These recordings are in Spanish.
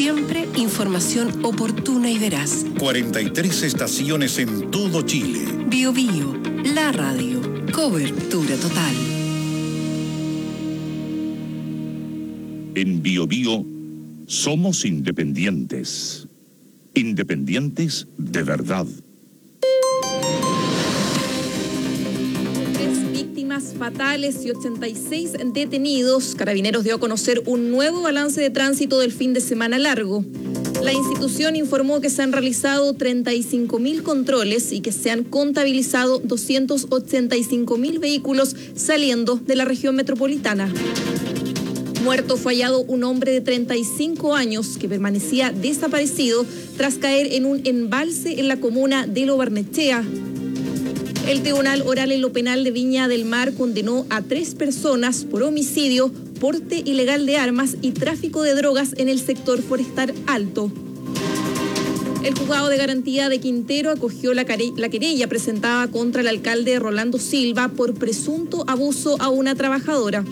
Siempre información oportuna y veraz. 43 estaciones en todo Chile. Bio Bio, la radio. Cobertura total. En Bio Bio somos independientes. Independientes de verdad. Fatales y 86 detenidos. Carabineros dio a conocer un nuevo balance de tránsito del fin de semana largo. La institución informó que se han realizado 35.000 controles y que se han contabilizado 285.000 vehículos saliendo de la región metropolitana. Muerto fue hallado un hombre de 35 años que permanecía desaparecido tras caer en un embalse en la comuna de Lo Barnechea. El Tribunal Oral en lo Penal de Viña del Mar condenó a 3 personas por homicidio, porte ilegal de armas y tráfico de drogas en el sector forestal Alto. El juzgado de garantía de Quintero acogió la querella presentada contra el alcalde Rolando Silva por presunto abuso a una trabajadora.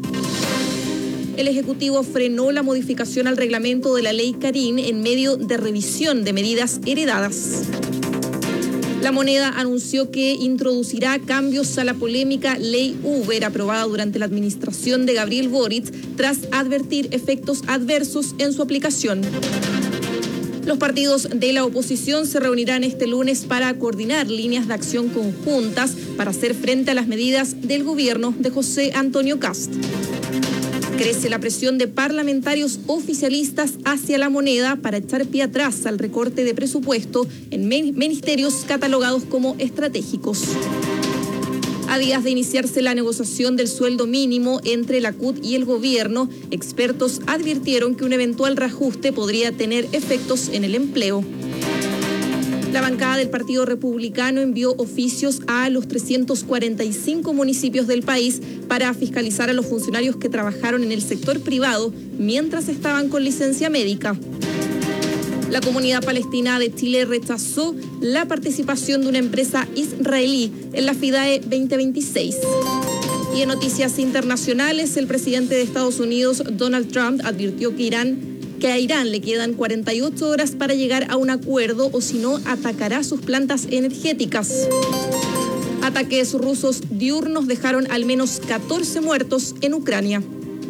El Ejecutivo frenó la modificación al reglamento de la ley Carín en medio de revisión de medidas heredadas. La Moneda anunció que introducirá cambios a la polémica ley Uber aprobada durante la administración de Gabriel Boric tras advertir efectos adversos en su aplicación. Los partidos de la oposición se reunirán este lunes para coordinar líneas de acción conjuntas para hacer frente a las medidas del gobierno de José Antonio Kast. Crece la presión de parlamentarios oficialistas hacia la Moneda para echar pie atrás al recorte de presupuesto en ministerios catalogados como estratégicos. A días de iniciarse la negociación del sueldo mínimo entre la CUT y el gobierno, expertos advirtieron que un eventual reajuste podría tener efectos en el empleo. La bancada del Partido Republicano envió oficios a los 345 municipios del país para fiscalizar a los funcionarios que trabajaron en el sector privado mientras estaban con licencia médica. La comunidad palestina de Chile rechazó la participación de una empresa israelí en la FIDAE 2026. Y en noticias internacionales, el presidente de Estados Unidos, Donald Trump, advirtió que a Irán le quedan 48 horas para llegar a un acuerdo o si no atacará sus plantas energéticas. Ataques rusos diurnos dejaron al menos 14 muertos en Ucrania.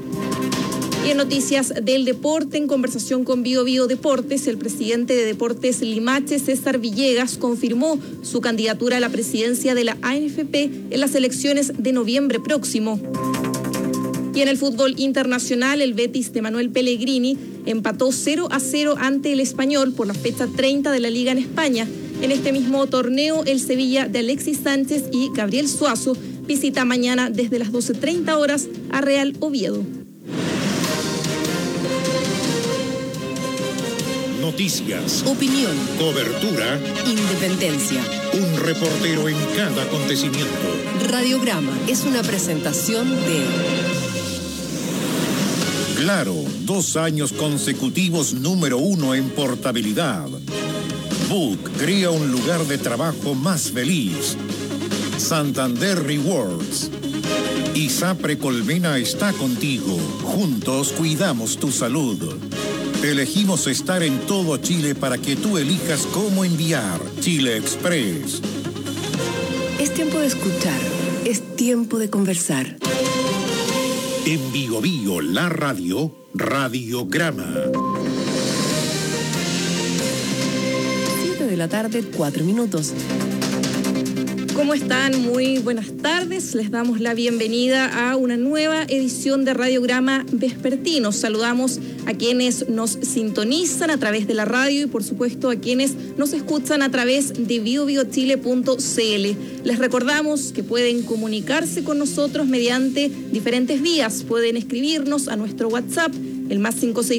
Y en noticias del deporte, en conversación con Bio Bio Deportes, el presidente de Deportes Limache, César Villegas, confirmó su candidatura a la presidencia de la ANFP en las elecciones de noviembre próximo. Y en el fútbol internacional, el Betis de Manuel Pellegrini empató 0-0 ante el Español por la fecha 30 de la Liga en España. En este mismo torneo, el Sevilla de Alexis Sánchez y Gabriel Suazo visita mañana desde las 12:30 horas a Real Oviedo. Noticias, Opinión, cobertura, independencia. un reportero en cada acontecimiento. Radiograma es una presentación de Claro, 2 años consecutivos número 1 en portabilidad. Book crea un lugar de trabajo más feliz. Santander Rewards. ISAPRE Colmena está contigo. Juntos cuidamos tu salud. Elegimos estar en todo Chile para que tú elijas cómo enviar. Chile Express. Es tiempo de escuchar, es tiempo de conversar. En Bio Bio, la radio, Radiograma. 7 de la tarde, 4 minutos. ¿Cómo están? Muy buenas tardes. Les damos la bienvenida a una nueva edición de Radiograma Vespertino. Saludamos a quienes nos sintonizan a través de la radio y por supuesto a quienes nos escuchan a través de biobiochile.cl. Les recordamos que pueden comunicarse con nosotros mediante diferentes vías. Pueden escribirnos a nuestro WhatsApp, el más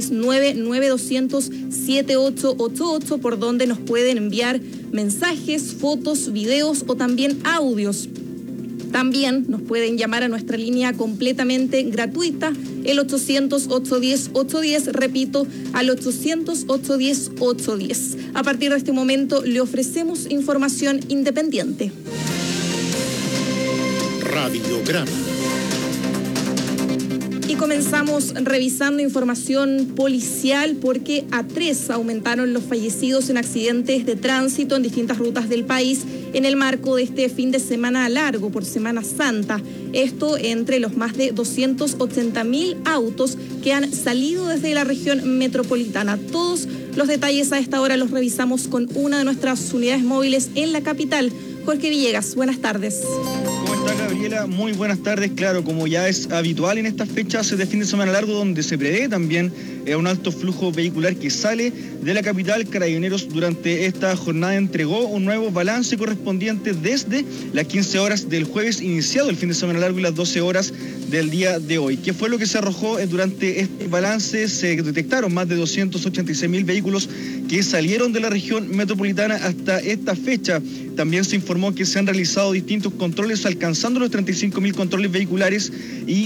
569-9200-7888, por donde nos pueden enviar mensajes, fotos, videos o también audios. También nos pueden llamar a nuestra línea completamente gratuita, el 800-810-810, repito, al 800-810-810. A partir de este momento le ofrecemos información independiente. Radiograma. Y comenzamos revisando información policial porque a 3 aumentaron los fallecidos en accidentes de tránsito en distintas rutas del país en el marco de este fin de semana largo por Semana Santa. Esto entre los más de 280.000 autos que han salido desde la región metropolitana. Todos los detalles a esta hora los revisamos con una de nuestras unidades móviles en la capital. Jorge Villegas, buenas tardes. ¿Cómo está, Gabriela? Muy buenas tardes. Claro, como ya es habitual en estas fechas de fin de semana largo, donde se prevé también un alto flujo vehicular que sale de la capital, Carabineros durante esta jornada entregó un nuevo balance correspondiente desde las 15 horas del jueves iniciado el fin de semana largo y las 12 horas del día de hoy. ¿Qué fue lo que se arrojó durante este balance? Se detectaron más de 286.000 vehículos que salieron de la región metropolitana hasta esta fecha. También se informó que se han realizado distintos controles, alcanzando los 35.000 controles vehiculares y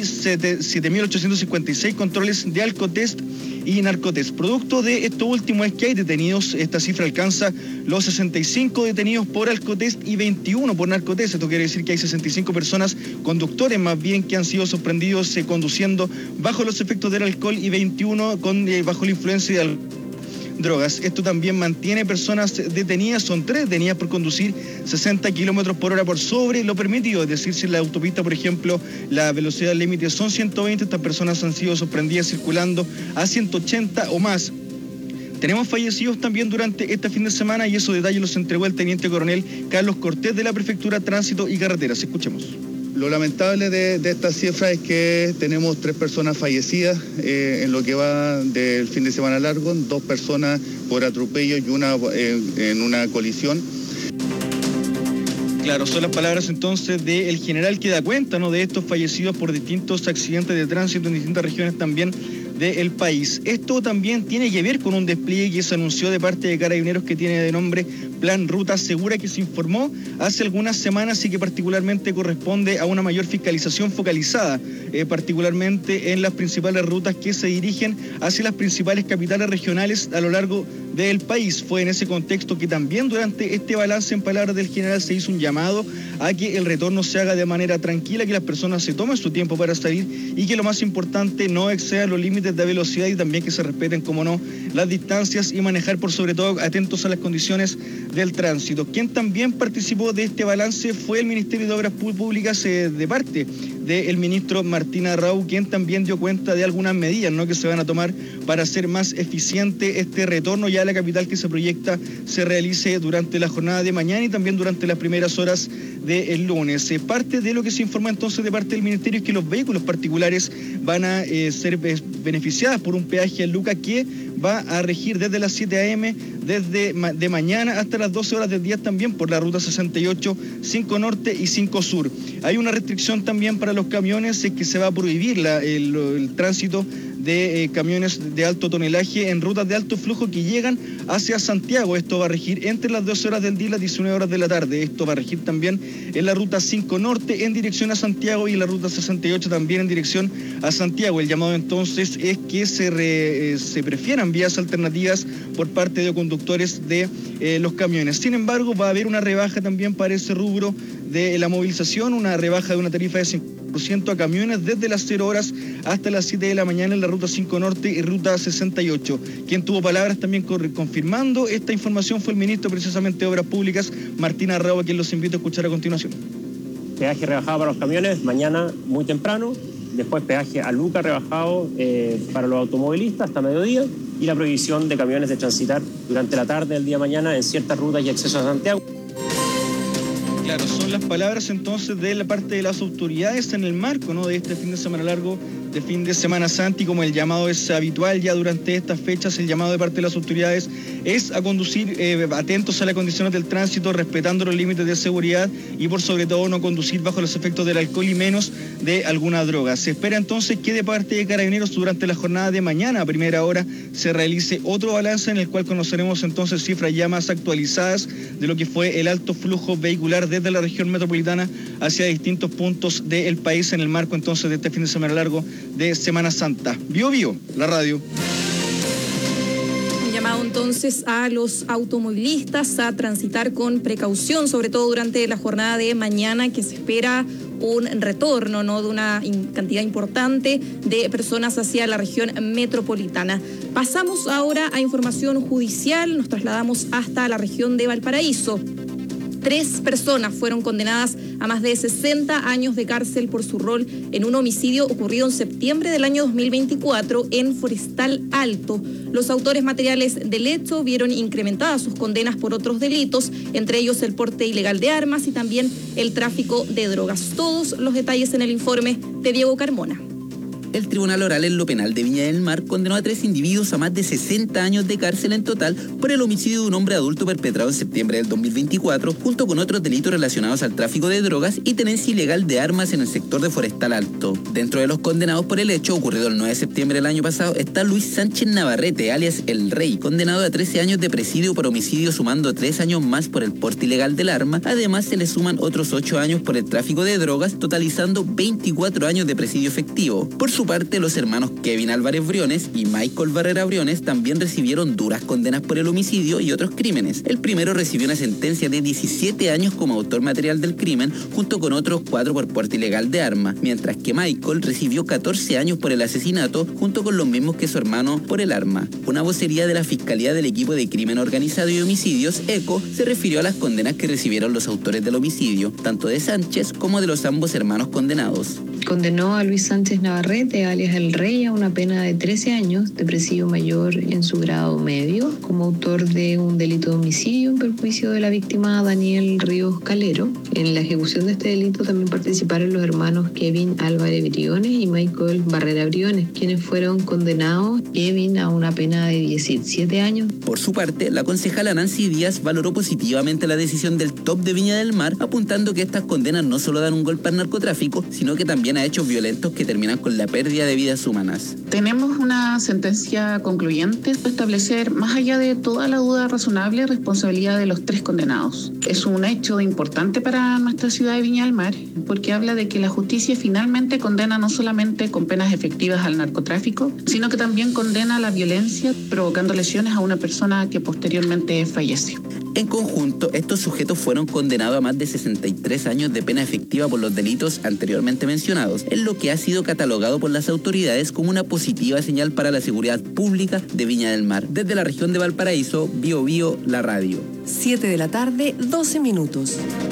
7.856 controles de alcotest y narcotest. Producto de esto último es que hay detenidos. Esta cifra alcanza los 65 detenidos por alcotest y 21 por narcotest. Esto quiere decir que hay 65 personas, conductores más bien, que han sido sorprendidos conduciendo bajo los efectos del alcohol y 21 bajo la influencia de drogas. Esto también mantiene personas detenidas, son 3 detenidas por conducir 60 kilómetros por hora por sobre lo permitido, es decir, si en la autopista, por ejemplo, la velocidad límite son 120, estas personas han sido sorprendidas circulando a 180 o más. Tenemos fallecidos también durante este fin de semana y esos detalles los entregó el teniente coronel Carlos Cortés de la Prefectura Tránsito y Carreteras. Escuchemos. Lo lamentable de esta cifra es que tenemos 3 personas fallecidas en lo que va del fin de semana largo, 2 personas por atropello y una en una colisión. Claro, son las palabras entonces del general que da cuenta, ¿no?, de estos fallecidos por distintos accidentes de tránsito en distintas regiones también del país. Esto también tiene que ver con un despliegue que se anunció de parte de Carabineros que tiene de nombre Plan Ruta Segura, que se informó hace algunas semanas y que particularmente corresponde a una mayor fiscalización focalizada, particularmente en las principales rutas que se dirigen hacia las principales capitales regionales a lo largo del país. Fue en ese contexto que también durante este balance, en palabras del general, se hizo un llamado a que el retorno se haga de manera tranquila, que las personas se tomen su tiempo para salir y que lo más importante no exceda los límites de velocidad y también que se respeten, como no, las distancias y manejar por sobre todo atentos a las condiciones del tránsito. Quien también participó de este balance fue el Ministerio de Obras Públicas de parte del ministro Martín Arrau, quien también dio cuenta de algunas medidas, ¿no?, que se van a tomar para hacer más eficiente este retorno ya a la capital que se proyecta se realice durante la jornada de mañana y también durante las primeras horas del lunes. Parte de lo que se informó entonces de parte del ministerio es que los vehículos particulares van a ser beneficiados por un peaje a Luca que va a regir desde las 7 a.m. de mañana hasta las 12 horas del día también por la ruta 68, 5 Norte y 5 Sur. Hay una restricción también para los camiones, es que se va a prohibir el tránsito de camiones de alto tonelaje en rutas de alto flujo que llegan hacia Santiago. Esto va a regir entre las 12 horas del día y las 19 horas de la tarde. Esto va a regir también en la ruta 5 Norte en dirección a Santiago y en la ruta 68 también en dirección a Santiago. El llamado entonces es que se prefieran vías alternativas por parte de conductores de los camiones. Sin embargo, va a haber una rebaja también para ese rubro de la movilización, una rebaja de una tarifa de 5% a camiones desde las 0 horas hasta las 7 de la mañana en la ruta 5 Norte y ruta 68. Quien tuvo palabras también confirmando esta información fue el ministro precisamente de Obras Públicas, Martín Arrau, a quien los invito a escuchar a continuación. Peaje rebajado para los camiones mañana muy temprano, después peaje a Luca rebajado para los automovilistas hasta mediodía y la prohibición de camiones de transitar durante la tarde del día de mañana en ciertas rutas y accesos a Santiago. Claro, son las palabras entonces de la parte de las autoridades en el marco, ¿no?, de este fin de semana largo, de fin de Semana Santa, y como el llamado es habitual ya durante estas fechas, el llamado de parte de las autoridades es a conducir atentos a las condiciones del tránsito, respetando los límites de seguridad y por sobre todo no conducir bajo los efectos del alcohol y menos de alguna droga. Se espera entonces que de parte de Carabineros durante la jornada de mañana a primera hora se realice otro balance en el cual conoceremos entonces cifras ya más actualizadas de lo que fue el alto flujo vehicular desde la región metropolitana hacia distintos puntos del país en el marco entonces de este fin de semana largo de Semana Santa. Bio Bio, la radio. Un llamado entonces a los automovilistas a transitar con precaución, sobre todo durante la jornada de mañana, que se espera un retorno, ¿no?, de una cantidad importante de personas hacia la región metropolitana. Pasamos ahora a información judicial, nos trasladamos hasta la región de Valparaíso. 3 personas fueron condenadas a más de 60 años de cárcel por su rol en un homicidio ocurrido en septiembre del año 2024 en Forestal Alto. Los autores materiales del hecho vieron incrementadas sus condenas por otros delitos, entre ellos el porte ilegal de armas y también el tráfico de drogas. Todos los detalles en el informe de Diego Carmona. El Tribunal Oral en lo Penal de Viña del Mar condenó a 3 individuos a más de 60 años de cárcel en total por el homicidio de un hombre adulto perpetrado en septiembre del 2024, junto con otros delitos relacionados al tráfico de drogas y tenencia ilegal de armas en el sector de Forestal Alto. Dentro de los condenados por el hecho ocurrido el 9 de septiembre del año pasado está Luis Sánchez Navarrete, alias El Rey, condenado a 13 años de presidio por homicidio, sumando 3 años más por el porte ilegal del arma. Además, se le suman otros 8 años por el tráfico de drogas, totalizando 24 años de presidio efectivo. Por su parte, los hermanos Kevin Álvarez Briones y Michael Barrera Briones también recibieron duras condenas por el homicidio y otros crímenes. El primero recibió una sentencia de 17 años como autor material del crimen, junto con otros 4 por porte ilegal de armas, mientras que Michael recibió 14 años por el asesinato, junto con los mismos que su hermano por el arma. Una vocería de la Fiscalía del Equipo de Crimen Organizado y Homicidios, ECO, se refirió a las condenas que recibieron los autores del homicidio, tanto de Sánchez como de los ambos hermanos condenados. Condenó a Luis Sánchez Navarrete, alias El Rey, a una pena de 13 años de presidio mayor en su grado medio, como autor de un delito de homicidio en perjuicio de la víctima Daniel Ríos Calero. En la ejecución de este delito también participaron los hermanos Kevin Álvarez Briones y Michael Barrera Briones, quienes fueron condenados, Kevin a una pena de 17 años. Por su parte, la concejala Nancy Díaz valoró positivamente la decisión del TOP de Viña del Mar, apuntando que estas condenas no solo dan un golpe al narcotráfico, sino que también a hechos violentos que terminan con la pérdida de vidas humanas. Tenemos una sentencia concluyente para establecer, más allá de toda la duda razonable, responsabilidad de los 3 condenados. Es un hecho importante para nuestra ciudad de Viña del Mar, porque habla de que la justicia finalmente condena no solamente con penas efectivas al narcotráfico, sino que también condena la violencia, provocando lesiones a una persona que posteriormente fallece. En conjunto, estos sujetos fueron condenados a más de 63 años de pena efectiva por los delitos anteriormente mencionados, en lo que ha sido catalogado por las autoridades como una positiva señal para la seguridad pública de Viña del Mar. Desde la región de Valparaíso, Bio Bio, la radio. 7 de la tarde, 12 minutos.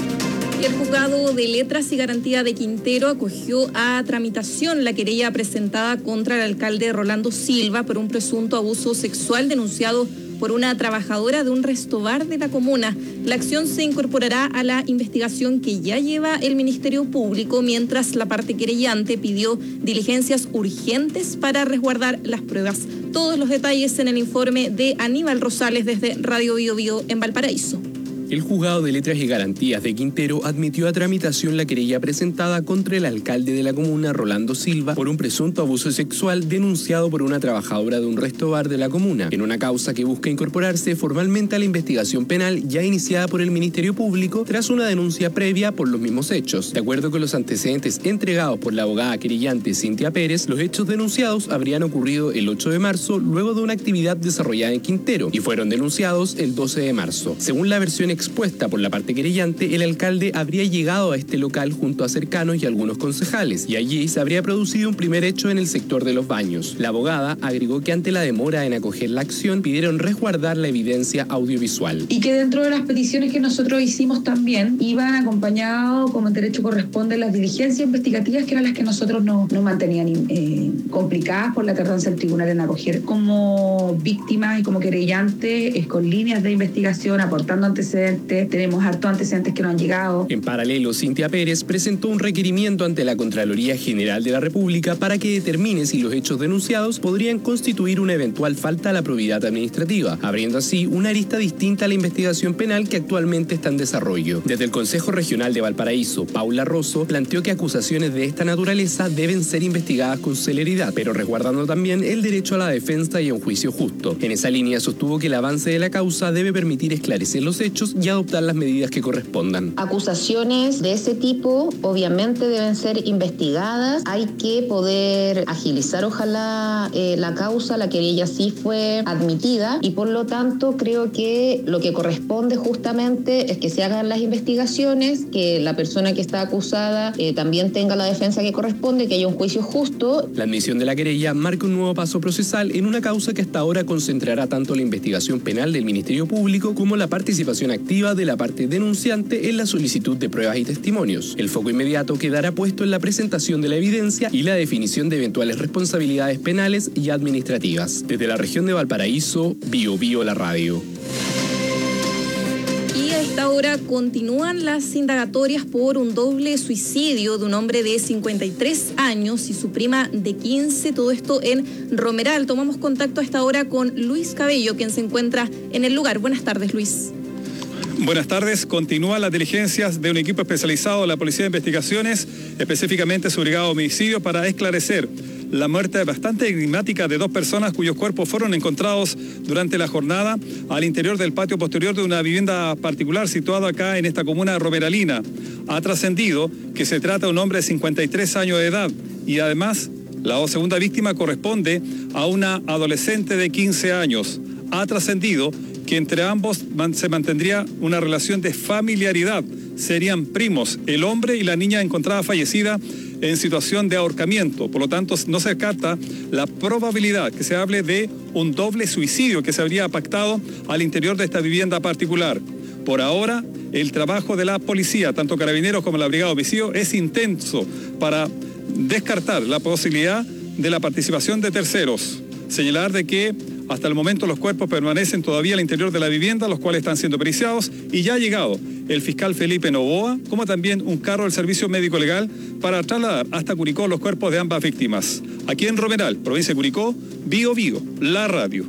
El Juzgado de Letras y Garantía de Quintero acogió a tramitación la querella presentada contra el alcalde Rolando Silva por un presunto abuso sexual denunciado por una trabajadora de un restobar de la comuna. La acción se incorporará a la investigación que ya lleva el Ministerio Público, mientras la parte querellante pidió diligencias urgentes para resguardar las pruebas. Todos los detalles en el informe de Aníbal Rosales desde Radio Bio Bio en Valparaíso. El Juzgado de Letras y Garantías de Quintero admitió a tramitación la querella presentada contra el alcalde de la comuna, Rolando Silva, por un presunto abuso sexual denunciado por una trabajadora de un restobar de la comuna, en una causa que busca incorporarse formalmente a la investigación penal ya iniciada por el Ministerio Público tras una denuncia previa por los mismos hechos. De acuerdo con los antecedentes entregados por la abogada querellante Cintia Pérez, los hechos denunciados habrían ocurrido el 8 de marzo luego de una actividad desarrollada en Quintero y fueron denunciados el 12 de marzo. Según la versión expuesta por la parte querellante, el alcalde habría llegado a este local junto a cercanos y algunos concejales, y allí se habría producido un primer hecho en el sector de los baños. La abogada agregó que ante la demora en acoger la acción, pidieron resguardar la evidencia audiovisual. Y que dentro de las peticiones que nosotros hicimos también, iban acompañados, como el derecho corresponde, las diligencias investigativas, que eran las que nosotros nos mantenían complicadas por la tardanza del tribunal en acoger. Como víctimas y como querellantes, con líneas de investigación, aportando antecedentes, tenemos hartos antecedentes que no han llegado. En paralelo, Cintia Pérez presentó un requerimiento ante la Contraloría General de la República para que determine si los hechos denunciados podrían constituir una eventual falta a la probidad administrativa, abriendo así una arista distinta a la investigación penal que actualmente está en desarrollo. Desde el Consejo Regional de Valparaíso, Paula Rosso planteó que acusaciones de esta naturaleza deben ser investigadas con celeridad, pero resguardando también el derecho a la defensa y a un juicio justo. En esa línea sostuvo que el avance de la causa debe permitir esclarecer los hechos y adoptar las medidas que correspondan. Acusaciones de ese tipo obviamente deben ser investigadas. Hay que poder agilizar, ojalá, la causa. La querella sí fue admitida y por lo tanto creo que lo que corresponde justamente es que se hagan las investigaciones, que la persona que está acusada también tenga la defensa que corresponde, que haya un juicio justo. La admisión de la querella marca un nuevo paso procesal en una causa que hasta ahora concentrará tanto la investigación penal del Ministerio Público como la participación activa de la parte denunciante en la solicitud de pruebas y testimonios. El foco inmediato quedará puesto en la presentación de la evidencia y la definición de eventuales responsabilidades penales y administrativas. Desde la región de Valparaíso, BioBio la radio. Y a esta hora continúan las indagatorias por un doble suicidio de un hombre de 53 años y su prima de 15, todo esto en Romeral. Tomamos contacto a esta hora con Luis Cabello, quien se encuentra en el lugar. Buenas tardes, Luis. Buenas tardes. Continúan las diligencias de un equipo especializado de la Policía de Investigaciones, específicamente su brigada de homicidio, para esclarecer la muerte bastante enigmática de dos personas cuyos cuerpos fueron encontrados durante la jornada al interior del patio posterior de una vivienda particular situada acá en esta comuna romeralina. Ha trascendido que se trata de un hombre de 53 años de edad y además la segunda víctima corresponde a una adolescente de 15 años. Ha trascendido que entre ambos se mantendría una relación de familiaridad. Serían primos, el hombre y la niña encontrada fallecida en situación de ahorcamiento. Por lo tanto, no se descarta la probabilidad que se hable de un doble suicidio que se habría pactado al interior de esta vivienda particular. Por ahora, el trabajo de la policía, tanto Carabineros como la Brigada de Homicidio, es intenso para descartar la posibilidad de la participación de terceros. Señalar de que hasta el momento los cuerpos permanecen todavía al interior de la vivienda, los cuales están siendo periciados, y ya ha llegado el fiscal Felipe Novoa, como también un carro del Servicio Médico Legal para trasladar hasta Curicó los cuerpos de ambas víctimas. Aquí en Romeral, provincia de Curicó, BioBio, la radio.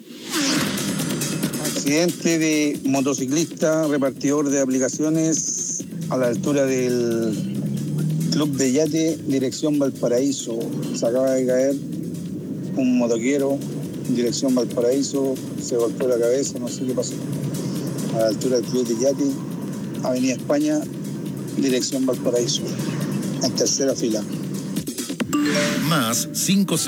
Accidente de motociclista repartidor de aplicaciones a la altura del Club de Yate, dirección Valparaíso. Se acaba de caer un motoquero en dirección Valparaíso, se golpeó la cabeza, no sé qué pasó. A la altura del Club de Yate, Avenida España, dirección Valparaíso, en tercera fila. Más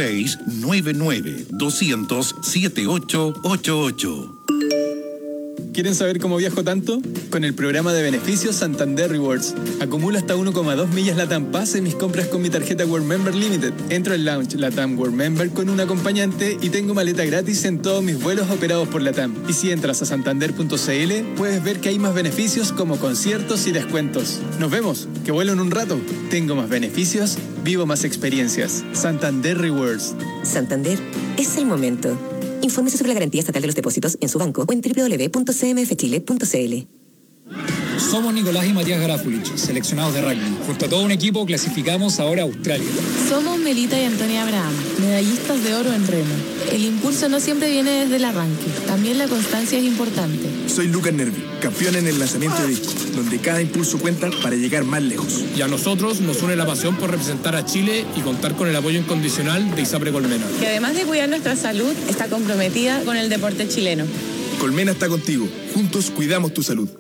5699-200-7888. ¿Quieren saber cómo viajo tanto? Con el programa de beneficios Santander Rewards. Acumulo hasta 1,2 millas LATAM Pass en mis compras con mi tarjeta World Member Limited. Entro al lounge LATAM World Member con un acompañante y tengo maleta gratis en todos mis vuelos operados por LATAM. Y si entras a santander.cl, puedes ver que hay más beneficios como conciertos y descuentos. Nos vemos, que vuelo en un rato. Tengo más beneficios, vivo más experiencias. Santander Rewards. Santander, es el momento. Infórmese sobre la garantía estatal de los depósitos en su banco o en www.cmfchile.cl. Somos Nicolás y Matías Garafulich, seleccionados de rugby. Junto a todo un equipo clasificamos ahora a Australia. Somos Melita y Antonia Abraham, medallistas de oro en remo. El impulso no siempre viene desde el arranque, también la constancia es importante. Soy Lucas Nervi, campeón en el lanzamiento de disco, donde cada impulso cuenta para llegar más lejos. Y a nosotros nos une la pasión por representar a Chile y contar con el apoyo incondicional de ISAPRE Colmena. Que además de cuidar nuestra salud, está comprometida con el deporte chileno. Colmena está contigo, juntos cuidamos tu salud.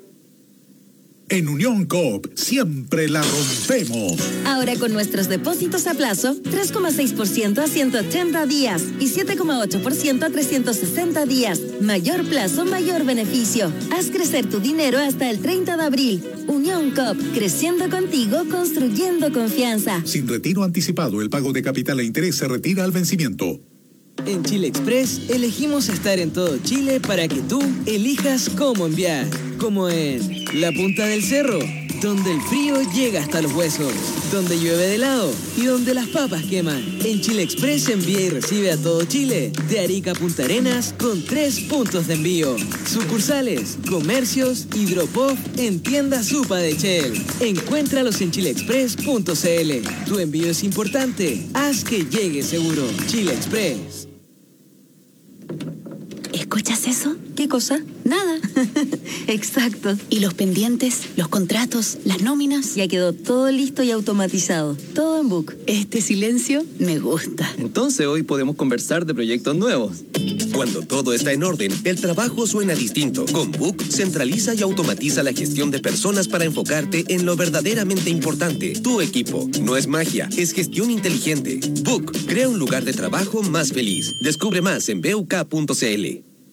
En Unión Coop siempre la rompemos. Ahora con nuestros depósitos a plazo, 3,6% a 180 días y 7,8% a 360 días. Mayor plazo, mayor beneficio. Haz crecer tu dinero hasta el 30 de abril. Unión Coop, creciendo contigo, construyendo confianza. Sin retiro anticipado, el pago de capital e interés se retira al vencimiento. En Chile Express elegimos estar en todo Chile para que tú elijas cómo enviar. Como en la punta del cerro, donde el frío llega hasta los huesos, donde llueve de helado y donde las papas queman. En Chile Express envía y recibe a todo Chile, de Arica a Punta Arenas, con 3 puntos de envío. Sucursales, comercios, Hidropop en tienda Supa de Shell. Encuéntralos en chileexpress.cl. Tu envío es importante, haz que llegue seguro. Chile Express. ¿Escuchas eso? ¿Qué cosa? Nada. Exacto. ¿Y los pendientes, los contratos, las nóminas? Ya quedó todo listo y automatizado. Todo en Book. Este silencio me gusta. Entonces hoy podemos conversar de proyectos nuevos. Cuando todo está en orden, el trabajo suena distinto. Con Book centraliza y automatiza la gestión de personas para enfocarte en lo verdaderamente importante. Tu equipo. No es magia, es gestión inteligente. Book crea un lugar de trabajo más feliz. Descubre más en buk.cl.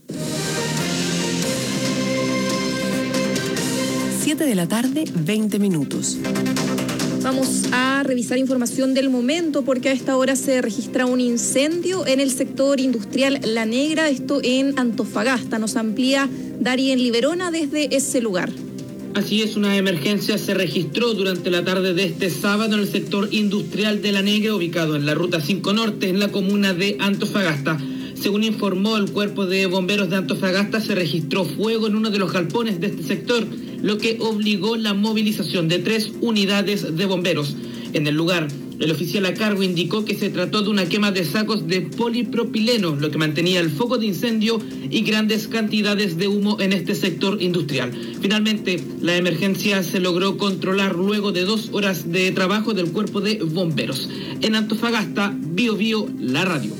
7 de la tarde, 20 minutos. Vamos a revisar información del momento porque a esta hora se registra un incendio en el sector industrial La Negra, esto en Antofagasta. Nos amplía Darien Liberona desde ese lugar. Así es, una emergencia se registró durante la tarde de este sábado en el sector industrial de La Negra, ubicado en la Ruta 5 Norte, en la comuna de Antofagasta. Según informó el Cuerpo de Bomberos de Antofagasta, se registró fuego en uno de los galpones de este sector, lo que obligó la movilización de 3 unidades de bomberos. En el lugar, el oficial a cargo indicó que se trató de una quema de sacos de polipropileno, lo que mantenía el foco de incendio y grandes cantidades de humo en este sector industrial. Finalmente, la emergencia se logró controlar luego de 2 horas de trabajo del Cuerpo de Bomberos. En Antofagasta, Bio Bio, la radio.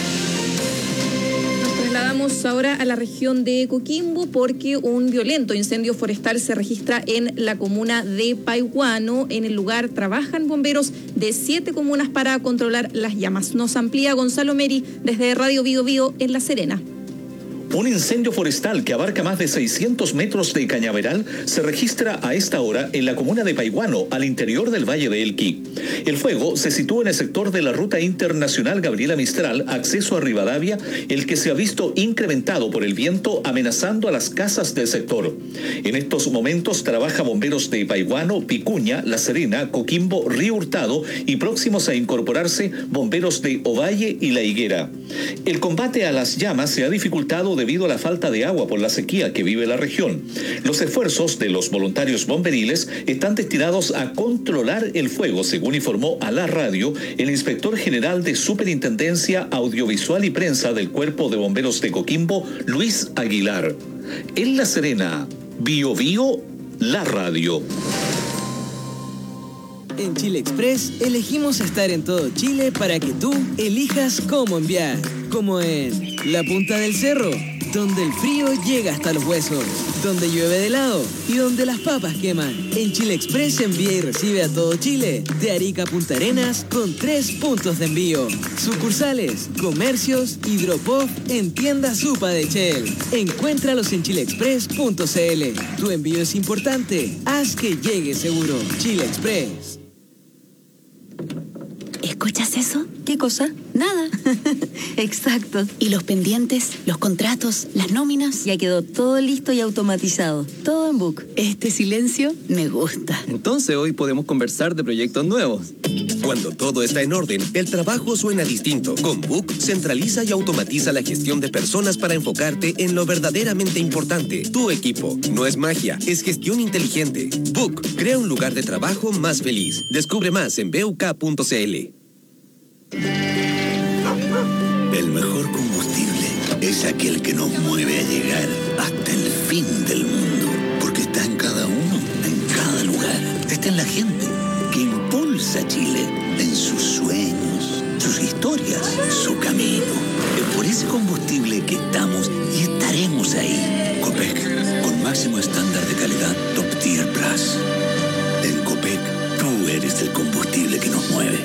Trasladamos ahora a la región de Coquimbo porque un violento incendio forestal se registra en la comuna de Paihuano. En el lugar trabajan bomberos de 7 comunas para controlar las llamas. Nos amplía Gonzalo Meri desde Radio Bio Bio en La Serena. Un incendio forestal que abarca más de 600 metros de cañaveral se registra a esta hora en la comuna de Paihuano, al interior del Valle de Elqui. El fuego se sitúa en el sector de la Ruta Internacional Gabriela Mistral, acceso a Rivadavia, el que se ha visto incrementado por el viento amenazando a las casas del sector. En estos momentos trabaja bomberos de Paihuano, Picuña, La Serena, Coquimbo, Río Hurtado y próximos a incorporarse bomberos de Ovalle y La Higuera. El combate a las llamas se ha dificultado debido a la falta de agua por la sequía que vive la región. Los esfuerzos de los voluntarios bomberiles están destinados a controlar el fuego, según informó a la radio el inspector general de Superintendencia Audiovisual y Prensa del Cuerpo de Bomberos de Coquimbo, Luis Aguilar. En La Serena, Bio Bio, la radio. En Chile Express elegimos estar en todo Chile para que tú elijas cómo enviar. Como en la punta del cerro, donde el frío llega hasta los huesos, donde llueve de helado y donde las papas queman. En Chile Express envía y recibe a todo Chile, de Arica a Punta Arenas, con 3 puntos de envío. Sucursales, comercios, hidropop en tiendas Supa de Shell. Encuéntralos en chileexpress.cl. Tu envío es importante, haz que llegue seguro. Chile Express. ¿Escuchas eso? ¿Qué cosa? Nada. Exacto. ¿Y los pendientes, los contratos, las nóminas? Ya quedó todo listo y automatizado. Todo en Book. Este silencio me gusta. Entonces hoy podemos conversar de proyectos nuevos. Cuando todo está en orden, el trabajo suena distinto. Con Book centraliza y automatiza la gestión de personas para enfocarte en lo verdaderamente importante. Tu equipo. No es magia, es gestión inteligente. Book crea un lugar de trabajo más feliz. Descubre más en buk.cl. El mejor combustible es aquel que nos mueve a llegar hasta el fin del mundo, porque está en cada uno, en cada lugar. Está en la gente que impulsa a Chile en sus sueños, sus historias, su camino. Es por ese combustible que estamos y estaremos ahí. Copec, con máximo estándar de calidad Top Tier Plus. En Copec, tú eres el combustible que nos mueve.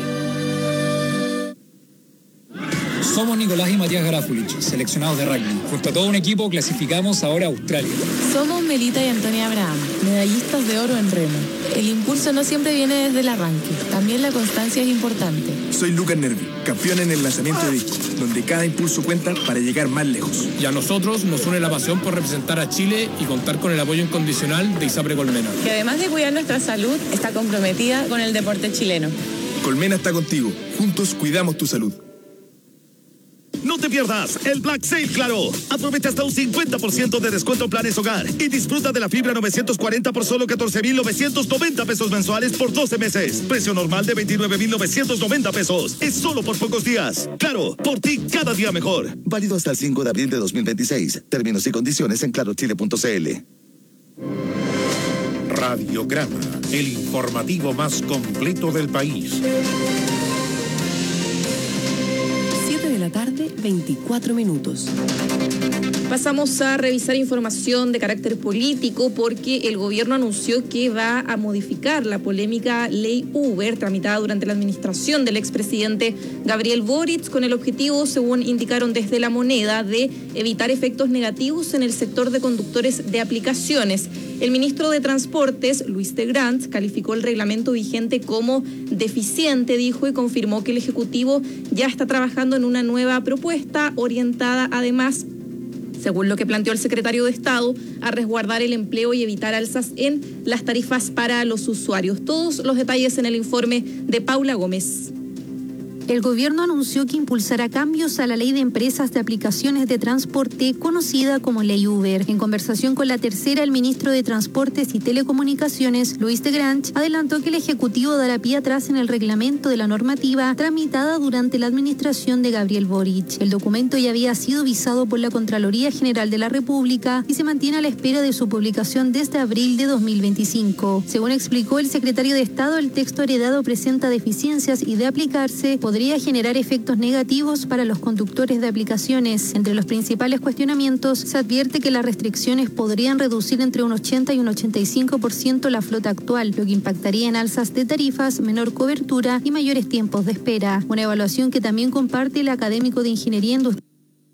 Somos Nicolás y Matías Garafulich, seleccionados de rugby. Junto a todo un equipo clasificamos ahora a Australia. Somos Melita y Antonia Abraham, medallistas de oro en remo. El impulso no siempre viene desde el arranque, también la constancia es importante. Soy Lucas Nervi, campeón en el lanzamiento de disco, donde cada impulso cuenta para llegar más lejos. Y a nosotros nos une la pasión por representar a Chile y contar con el apoyo incondicional de ISAPRE Colmena. Que además de cuidar nuestra salud, está comprometida con el deporte chileno. Colmena está contigo, juntos cuidamos tu salud. No te pierdas el Black Sale Claro. Aprovecha hasta un 50% de descuento en planes hogar y disfruta de la fibra 940 por solo 14,990 pesos mensuales por 12 meses. Precio normal de 29,990 pesos. Es solo por pocos días. Claro, por ti cada día mejor. Válido hasta el 5 de abril de 2026. Términos y condiciones en clarochile.cl. Radiograma, el informativo más completo del país. 7 de la tarde, 24 minutos. Pasamos a revisar información de carácter político porque el gobierno anunció que va a modificar la polémica ley Uber tramitada durante la administración del expresidente Gabriel Boric con el objetivo, según indicaron desde La Moneda, de evitar efectos negativos en el sector de conductores de aplicaciones. El ministro de Transportes, Luis de Grant, calificó el reglamento vigente como deficiente, dijo, y confirmó que el Ejecutivo ya está trabajando en una nueva propuesta orientada, además, según lo que planteó el secretario de Estado, a resguardar el empleo y evitar alzas en las tarifas para los usuarios. Todos los detalles en el informe de Paula Gómez. El gobierno anunció que impulsará cambios a la ley de empresas de aplicaciones de transporte, conocida como ley Uber. En conversación con La Tercera, el ministro de Transportes y Telecomunicaciones, Luis de Grant, adelantó que el Ejecutivo dará pie atrás en el reglamento de la normativa tramitada durante la administración de Gabriel Boric. El documento ya había sido visado por la Contraloría General de la República y se mantiene a la espera de su publicación desde abril de 2025. Según explicó el secretario de Estado, el texto heredado presenta deficiencias y, de aplicarse, podría generar efectos negativos para los conductores de aplicaciones. Entre los principales cuestionamientos, se advierte que las restricciones podrían reducir entre un 80 y un 85% la flota actual, lo que impactaría en alzas de tarifas, menor cobertura y mayores tiempos de espera. Una evaluación que también comparte el académico de Ingeniería Industrial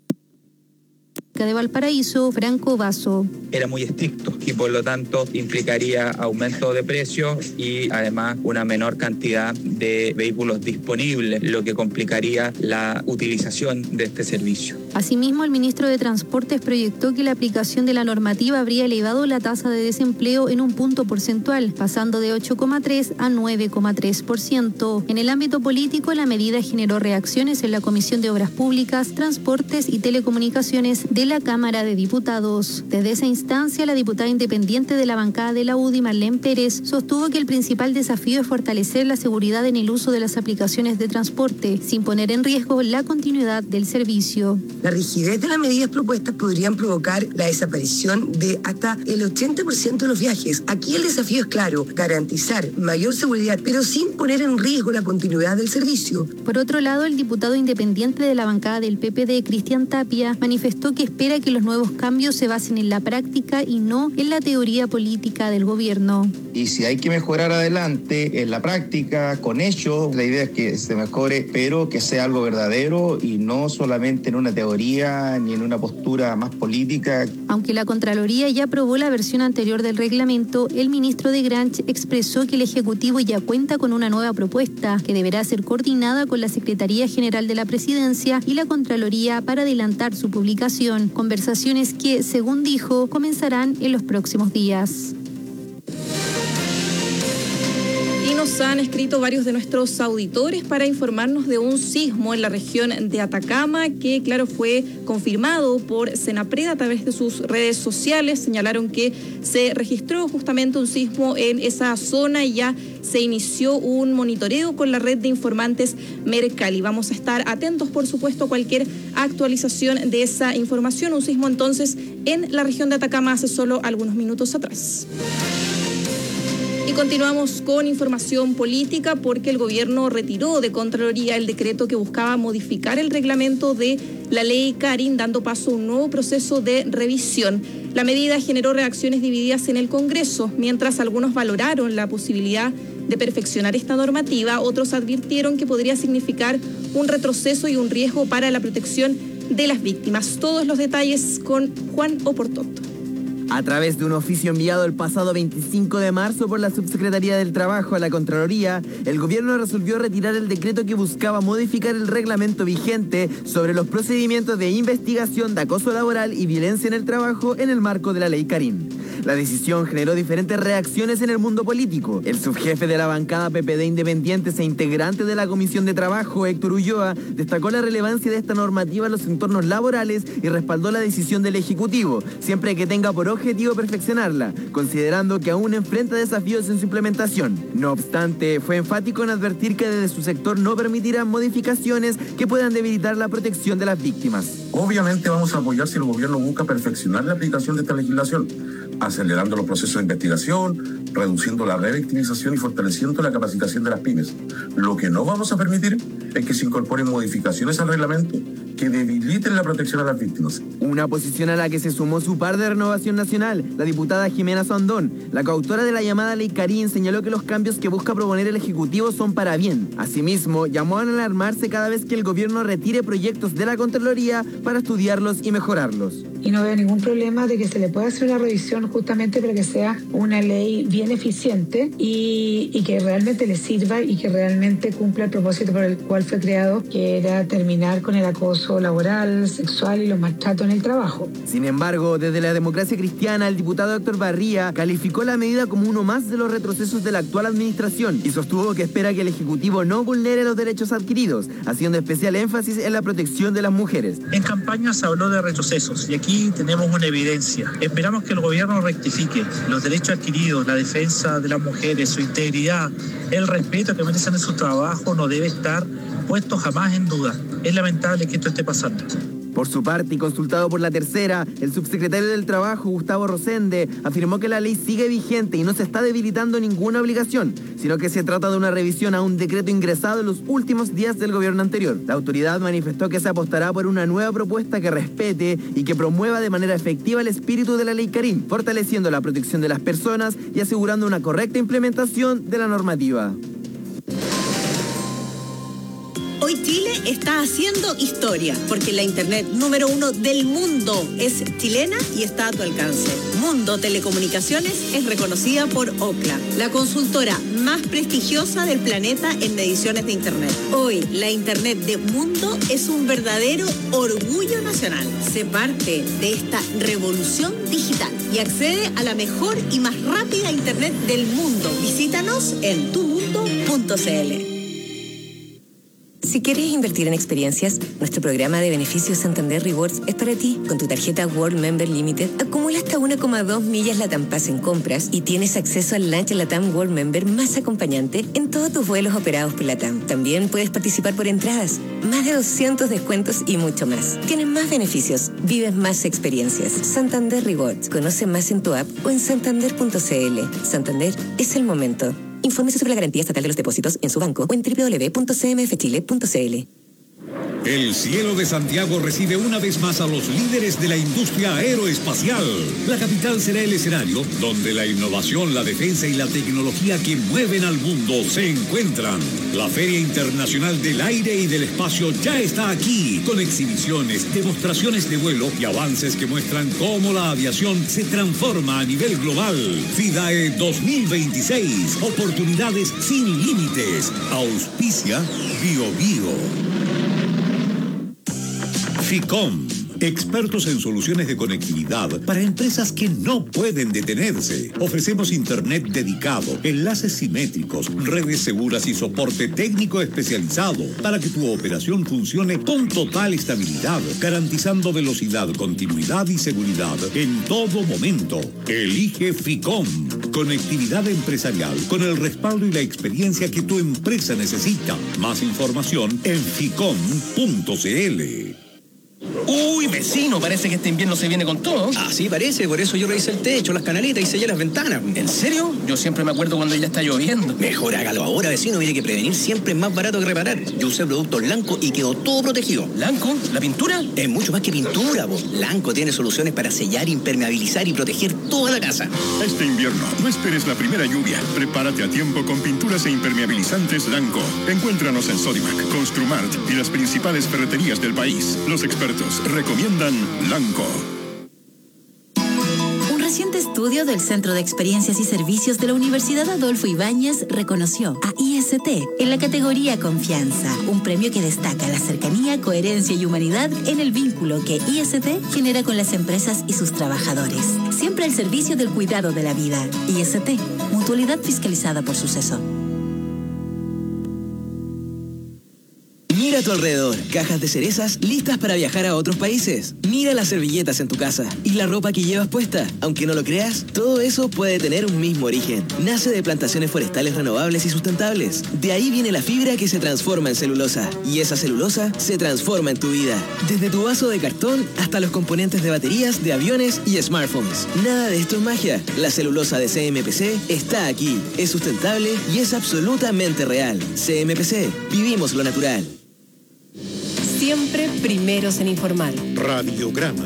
de Valparaíso, Franco Vaso. Era muy estricto y por lo tanto implicaría aumento de precios y además una menor cantidad de vehículos disponibles, lo que complicaría la utilización de este servicio. Asimismo, el ministro de Transportes proyectó que la aplicación de la normativa habría elevado la tasa de desempleo en un punto porcentual, pasando de 8,3 a 9,3%. En el ámbito político, la medida generó reacciones en la Comisión de Obras Públicas, Transportes y Telecomunicaciones de la Cámara de Diputados. Desde esa instancia, la diputada independiente de la bancada de la UDI, Marlene Pérez, sostuvo que el principal desafío es fortalecer la seguridad en el uso de las aplicaciones de transporte, sin poner en riesgo la continuidad del servicio. La rigidez de las medidas propuestas podrían provocar la desaparición de hasta el 80% de los viajes. Aquí el desafío es claro, garantizar mayor seguridad, pero sin poner en riesgo la continuidad del servicio. Por otro lado, el diputado independiente de la bancada del PPD, Cristian Tapia, manifestó que espera que los nuevos cambios se basen en la práctica y no en la teoría política del gobierno. Y si hay que mejorar adelante en la práctica, con hechos, la idea es que se mejore, pero que sea algo verdadero y no solamente en una teoría ni en una postura más política. Aunque la Contraloría ya aprobó la versión anterior del reglamento, el ministro de Grant expresó que el Ejecutivo ya cuenta con una nueva propuesta que deberá ser coordinada con la Secretaría General de la Presidencia y la Contraloría para adelantar su publicación. Conversaciones que, según dijo, comenzarán en los próximos días. Y nos han escrito varios de nuestros auditores para informarnos de un sismo en la región de Atacama que, claro, fue confirmado por Senapred a través de sus redes sociales. Señalaron que se registró justamente un sismo en esa zona y ya se inició un monitoreo con la red de informantes Mercalli. Vamos a estar atentos, por supuesto, a cualquier actualización de esa información. Un sismo entonces en la región de Atacama hace solo algunos minutos atrás. Y continuamos con información política porque el gobierno retiró de Contraloría el decreto que buscaba modificar el reglamento de la ley Karin, dando paso a un nuevo proceso de revisión. La medida generó reacciones divididas en el Congreso. Mientras algunos valoraron la posibilidad de perfeccionar esta normativa, otros advirtieron que podría significar un retroceso y un riesgo para la protección de las víctimas. Todos los detalles con Juan Oportot. A través de un oficio enviado el pasado 25 de marzo por la Subsecretaría del Trabajo a la Contraloría, el gobierno resolvió retirar el decreto que buscaba modificar el reglamento vigente sobre los procedimientos de investigación de acoso laboral y violencia en el trabajo en el marco de la ley Karin. La decisión generó diferentes reacciones en el mundo político. El subjefe de la bancada PPD Independientes e integrante de la Comisión de Trabajo, Héctor Ulloa, destacó la relevancia de esta normativa en los entornos laborales y respaldó la decisión del Ejecutivo, siempre que tenga por objetivo perfeccionarla, considerando que aún enfrenta desafíos en su implementación. No obstante, fue enfático en advertir que desde su sector no permitirán modificaciones que puedan debilitar la protección de las víctimas. Obviamente vamos a apoyar si el gobierno busca perfeccionar la aplicación de esta legislación, acelerando los procesos de investigación, reduciendo la revictimización y fortaleciendo la capacitación de las pymes. Lo que no vamos a permitir es que se incorporen modificaciones al reglamento que debiliten la protección a las víctimas. Una posición a la que se sumó su par de Renovación Nacional, la diputada Jimena Sandón. La coautora de la llamada Ley Karin señaló que los cambios que busca proponer el Ejecutivo son para bien. Asimismo, llamó a alarmarse cada vez que el gobierno retire proyectos de la Contraloría para estudiarlos y mejorarlos. Y no veo ningún problema de que se le pueda hacer una revisión justamente para que sea una ley bien eficiente y que realmente le sirva y que realmente cumpla el propósito por el cual fue creado, que era terminar con el acoso laboral, sexual y los maltratos en el trabajo. Sin embargo, desde la Democracia Cristiana, el diputado Héctor Barría calificó la medida como uno más de los retrocesos de la actual administración y sostuvo que espera que el Ejecutivo no vulnere los derechos adquiridos, haciendo especial énfasis en la protección de las mujeres. En campaña se habló de retrocesos y aquí tenemos una evidencia. Esperamos que el gobierno rectifique los derechos adquiridos, la defensa de las mujeres, su integridad, el respeto que merecen en su trabajo no debe estar puesto jamás en duda. Es lamentable que esto esté pasando. Por su parte, y consultado por La Tercera, el subsecretario del Trabajo, Gustavo Rosende, afirmó que la ley sigue vigente y no se está debilitando ninguna obligación, sino que se trata de una revisión a un decreto ingresado en los últimos días del gobierno anterior. La autoridad manifestó que se apostará por una nueva propuesta que respete y que promueva de manera efectiva el espíritu de la Ley Karin, fortaleciendo la protección de las personas y asegurando una correcta implementación de la normativa. Hoy Chile está haciendo historia, porque la internet número 1 del mundo es chilena y está a tu alcance. Mundo Telecomunicaciones es reconocida por Ookla, la consultora más prestigiosa del planeta en mediciones de internet. Hoy, la internet de Mundo es un verdadero orgullo nacional. Sé parte de esta revolución digital y accede a la mejor y más rápida internet del mundo. Visítanos en tumundo.cl. Si quieres invertir en experiencias, nuestro programa de beneficios Santander Rewards es para ti. Con tu tarjeta World Member Limited, acumula hasta 1,2 millas LATAM Pass en compras y tienes acceso al lunch LATAM World Member más acompañante en todos tus vuelos operados por LATAM. También puedes participar por entradas, más de 200 descuentos y mucho más. Tienes más beneficios, vives más experiencias. Santander Rewards. Conoce más en tu app o en santander.cl. Santander es el momento. Infórmese sobre la garantía estatal de los depósitos en su banco o en www.cmfchile.cl. El cielo de Santiago recibe una vez más a los líderes de la industria aeroespacial. La capital será el escenario donde la innovación, la defensa y la tecnología que mueven al mundo se encuentran. La Feria Internacional del Aire y del Espacio ya está aquí, con exhibiciones, demostraciones de vuelo y avances que muestran cómo la aviación se transforma a nivel global. FIDAE 2026, oportunidades sin límites. Auspicia BioBio. FICOM, expertos en soluciones de conectividad para empresas que no pueden detenerse. Ofrecemos internet dedicado, enlaces simétricos, redes seguras y soporte técnico especializado para que tu operación funcione con total estabilidad, garantizando velocidad, continuidad y seguridad en todo momento. Elige FICOM, conectividad empresarial con el respaldo y la experiencia que tu empresa necesita. Más información en ficom.cl. Uy, vecino, parece que este invierno se viene con todo. Así parece, por eso yo revisé el techo, las canaletas y sellé las ventanas. ¿En serio? Yo siempre me acuerdo cuando ya está lloviendo. Mejor hágalo ahora, vecino, mire que prevenir siempre es más barato que reparar. Yo usé productos Lanco y quedó todo protegido. ¿Lanco? ¿La pintura? Es mucho más que pintura, vos. Lanco tiene soluciones para sellar, impermeabilizar y proteger toda la casa. Este invierno, no esperes la primera lluvia. Prepárate a tiempo con pinturas e impermeabilizantes Lanco. Encuéntranos en Sodimac, Construmart y las principales ferreterías del país. Los expertos recomiendan Lanco. reciente estudio del Centro de Experiencias y Servicios de la Universidad Adolfo Ibáñez reconoció a IST en la categoría Confianza, un premio que destaca la cercanía, coherencia y humanidad en el vínculo que IST genera con las empresas y sus trabajadores. Siempre al servicio del cuidado de la vida. IST, mutualidad fiscalizada por Suceso. Mira a tu alrededor, cajas de cerezas listas para viajar a otros países. Mira las servilletas en tu casa y la ropa que llevas puesta. Aunque no lo creas, todo eso puede tener un mismo origen. Nace de plantaciones forestales renovables y sustentables. De ahí viene la fibra que se transforma en celulosa. Y esa celulosa se transforma en tu vida. Desde tu vaso de cartón hasta los componentes de baterías, de aviones y smartphones. Nada de esto es magia. La celulosa de CMPC está aquí. Es sustentable y es absolutamente real. CMPC, vivimos lo natural. Siempre primeros en informar. Radiograma.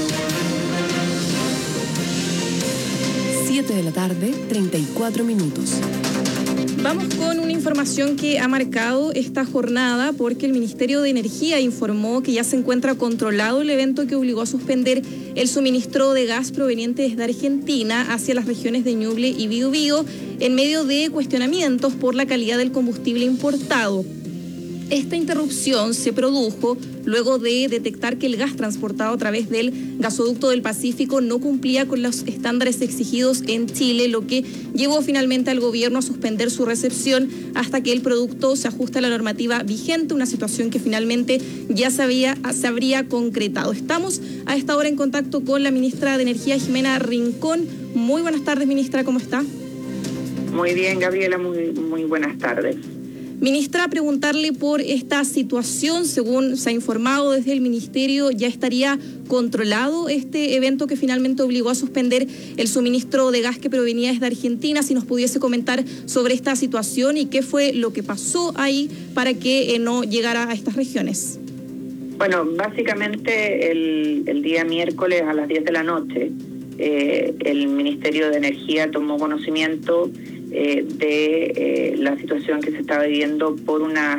7 de la tarde, 34 minutos. Vamos con una información que ha marcado esta jornada porque el Ministerio de Energía informó que ya se encuentra controlado el evento que obligó a suspender el suministro de gas proveniente desde Argentina hacia las regiones de Ñuble y Biobío en medio de cuestionamientos por la calidad del combustible importado. Esta interrupción se produjo luego de detectar que el gas transportado a través del gasoducto del Pacífico no cumplía con los estándares exigidos en Chile, lo que llevó finalmente al gobierno a suspender su recepción hasta que el producto se ajuste a la normativa vigente, una situación que finalmente ya se habría concretado. Estamos a esta hora en contacto con la ministra de Energía, Jimena Rincón. Muy buenas tardes, ministra, ¿cómo está? Muy bien, Gabriela, muy buenas tardes. Ministra, preguntarle por esta situación. Según se ha informado desde el Ministerio, ¿ya estaría controlado este evento que finalmente obligó a suspender el suministro de gas que provenía desde Argentina? Si nos pudiese comentar sobre esta situación y qué fue lo que pasó ahí para que no llegara a estas regiones. Bueno, básicamente el día miércoles a las 10 de la noche, el Ministerio de Energía tomó conocimiento de la situación que se estaba viviendo por una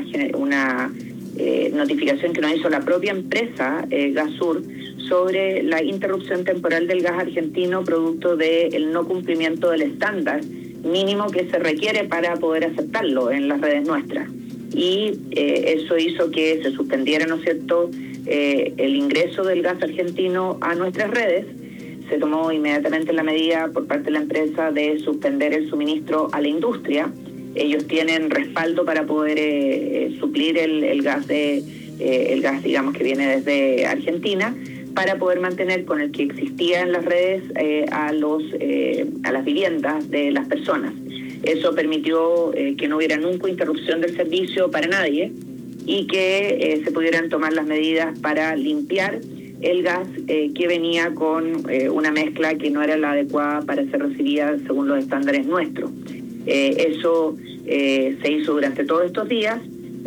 notificación que nos hizo la propia empresa Gasur sobre la interrupción temporal del gas argentino producto del no cumplimiento del estándar mínimo que se requiere para poder aceptarlo en las redes nuestras. Y eso hizo que se suspendiera, ¿no es cierto?, el ingreso del gas argentino a nuestras redes. Se tomó inmediatamente la medida por parte de la empresa de suspender el suministro a la industria. Ellos tienen respaldo para poder suplir el gas, digamos, que viene desde Argentina, para poder mantener con el que existía en las redes a las viviendas de las personas. Eso permitió que no hubiera nunca interrupción del servicio para nadie y que se pudieran tomar las medidas para limpiar el gas que venía con una mezcla que no era la adecuada para ser recibida según los estándares nuestros. Eso se hizo durante todos estos días,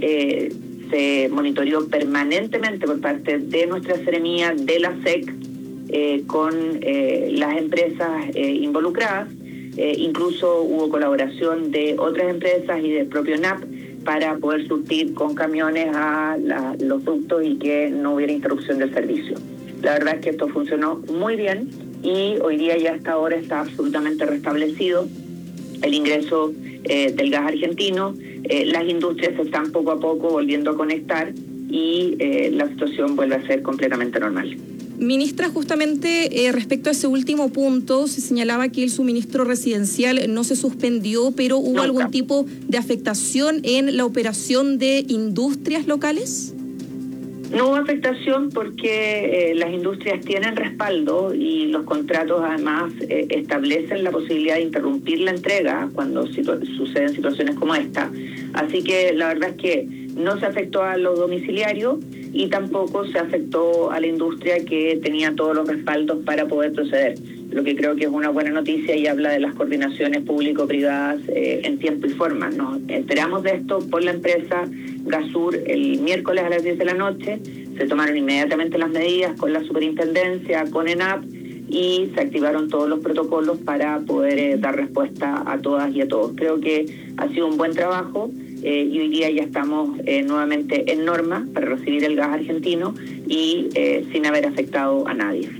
se monitoreó permanentemente por parte de nuestra seremía, de la SEC, con las empresas involucradas. Incluso hubo colaboración de otras empresas y del propio NAP para poder surtir con camiones a los ductos y que no hubiera interrupción del servicio. La verdad es que esto funcionó muy bien y hoy día ya hasta ahora está absolutamente restablecido el ingreso del gas argentino. Las industrias se están poco a poco volviendo a conectar y la situación vuelve a ser completamente normal. Ministra, justamente respecto a ese último punto, se señalaba que el suministro residencial no se suspendió, pero ¿hubo algún tipo de afectación en la operación de industrias locales? No hubo afectación porque las industrias tienen respaldo y los contratos además establecen la posibilidad de interrumpir la entrega cuando suceden situaciones como esta. Así que la verdad es que no se afectó a los domiciliarios y tampoco se afectó a la industria que tenía todos los respaldos para poder proceder, lo que creo que es una buena noticia y habla de las coordinaciones público-privadas en tiempo y forma. Nos enteramos de esto por la empresa Gasur el miércoles a las 10 de la noche, se tomaron inmediatamente las medidas con la superintendencia, con ENAP, y se activaron todos los protocolos para poder dar respuesta a todas y a todos. Creo que ha sido un buen trabajo. Y hoy día ya estamos nuevamente en norma para recibir el gas argentino y sin haber afectado a nadie.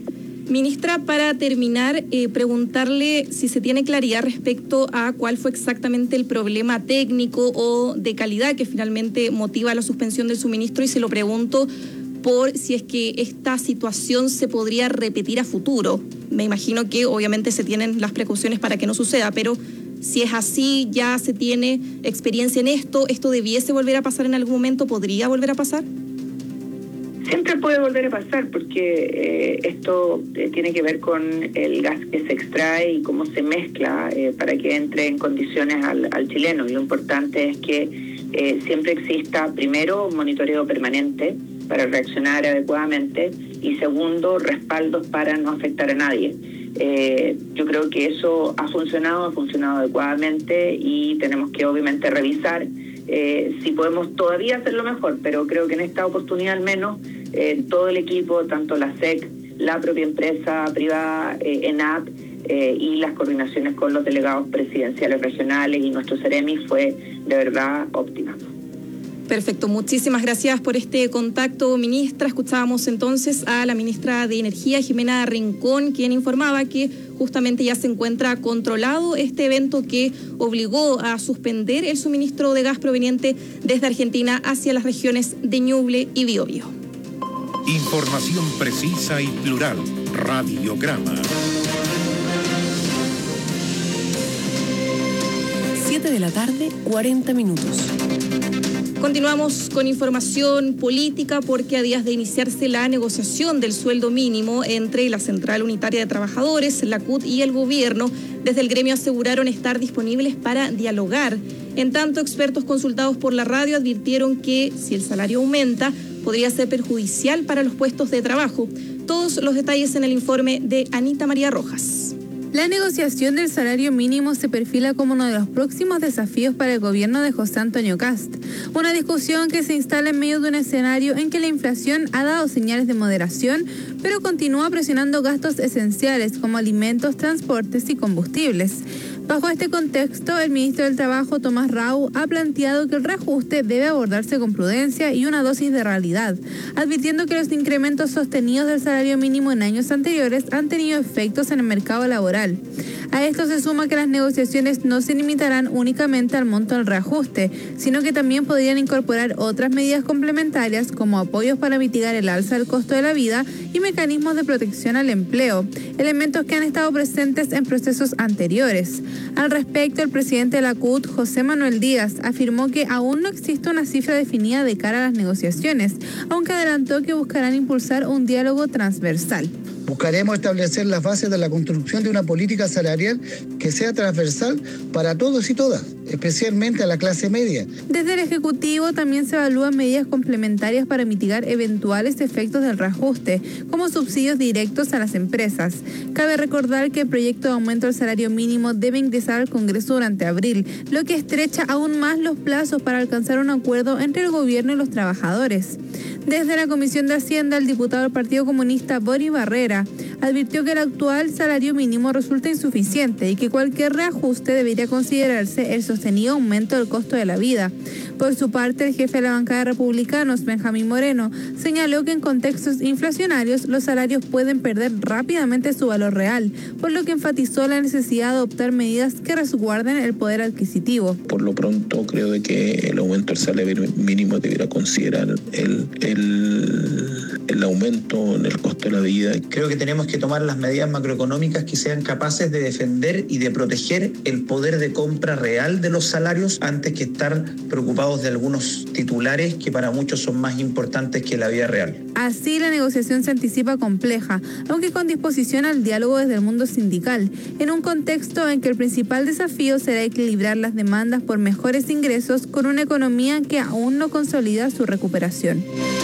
Ministra, para terminar, preguntarle si se tiene claridad respecto a cuál fue exactamente el problema técnico o de calidad que finalmente motiva la suspensión del suministro, y se lo pregunto por si es que esta situación se podría repetir a futuro. Me imagino que obviamente se tienen las precauciones para que no suceda, pero si es así, ya se tiene experiencia en esto debiese volver a pasar en algún momento, ¿podría volver a pasar? Siempre puede volver a pasar porque esto tiene que ver con el gas que se extrae y cómo se mezcla para que entre en condiciones al chileno. Y lo importante es que siempre exista, primero, un monitoreo permanente para reaccionar adecuadamente y segundo, respaldos para no afectar a nadie. Yo creo que eso ha funcionado adecuadamente y tenemos que obviamente revisar si podemos todavía hacerlo mejor, pero creo que en esta oportunidad al menos todo el equipo, tanto la SEC, la propia empresa privada, ENAP y las coordinaciones con los delegados presidenciales regionales y nuestro CEREMI fue de verdad óptima. Perfecto, muchísimas gracias por este contacto, ministra. Escuchábamos entonces a la ministra de Energía, Jimena Rincón, quien informaba que justamente ya se encuentra controlado este evento que obligó a suspender el suministro de gas proveniente desde Argentina hacia las regiones de Ñuble y Biobío. Información precisa y plural. Radiograma. 7:40 p.m. Continuamos con información política porque a días de iniciarse la negociación del sueldo mínimo entre la Central Unitaria de Trabajadores, la CUT y el gobierno, desde el gremio aseguraron estar disponibles para dialogar. En tanto, expertos consultados por la radio advirtieron que si el salario aumenta, podría ser perjudicial para los puestos de trabajo. Todos los detalles en el informe de Anita María Rojas. La negociación del salario mínimo se perfila como uno de los próximos desafíos para el gobierno de José Antonio Kast. Una discusión que se instala en medio de un escenario en que la inflación ha dado señales de moderación, pero continúa presionando gastos esenciales como alimentos, transportes y combustibles. Bajo este contexto, el ministro del Trabajo, Tomás Rau, ha planteado que el reajuste debe abordarse con prudencia y una dosis de realidad, advirtiendo que los incrementos sostenidos del salario mínimo en años anteriores han tenido efectos en el mercado laboral. A esto se suma que las negociaciones no se limitarán únicamente al monto del reajuste, sino que también podrían incorporar otras medidas complementarias como apoyos para mitigar el alza del costo de la vida y mecanismos de protección al empleo, elementos que han estado presentes en procesos anteriores. Al respecto, el presidente de la CUT, José Manuel Díaz, afirmó que aún no existe una cifra definida de cara a las negociaciones, aunque adelantó que buscarán impulsar un diálogo transversal. Buscaremos establecer las bases de la construcción de una política salarial que sea transversal para todos y todas, especialmente a la clase media. Desde el Ejecutivo también se evalúan medidas complementarias para mitigar eventuales efectos del reajuste, como subsidios directos a las empresas. Cabe recordar que el proyecto de aumento del salario mínimo debe ingresar al Congreso durante abril, lo que estrecha aún más los plazos para alcanzar un acuerdo entre el gobierno y los trabajadores. Desde la Comisión de Hacienda, el diputado del Partido Comunista, Bori Barrera, advirtió que el actual salario mínimo resulta insuficiente y que cualquier reajuste debería considerarse el sostenido aumento del costo de la vida. Por su parte, el jefe de la bancada de republicanos, Benjamín Moreno, señaló que en contextos inflacionarios los salarios pueden perder rápidamente su valor real, por lo que enfatizó la necesidad de adoptar medidas que resguarden el poder adquisitivo. Por lo pronto, creo de que el aumento del salario mínimo deberá considerar el aumento en el costo de la vida. Creo que tenemos que tomar las medidas macroeconómicas que sean capaces de defender y de proteger el poder de compra real de los salarios antes que estar preocupados de algunos titulares que para muchos son más importantes que la vida real. Así, la negociación se anticipa compleja, aunque con disposición al diálogo desde el mundo sindical, en un contexto en que el principal desafío será equilibrar las demandas por mejores ingresos con una economía que aún no consolida su recuperación.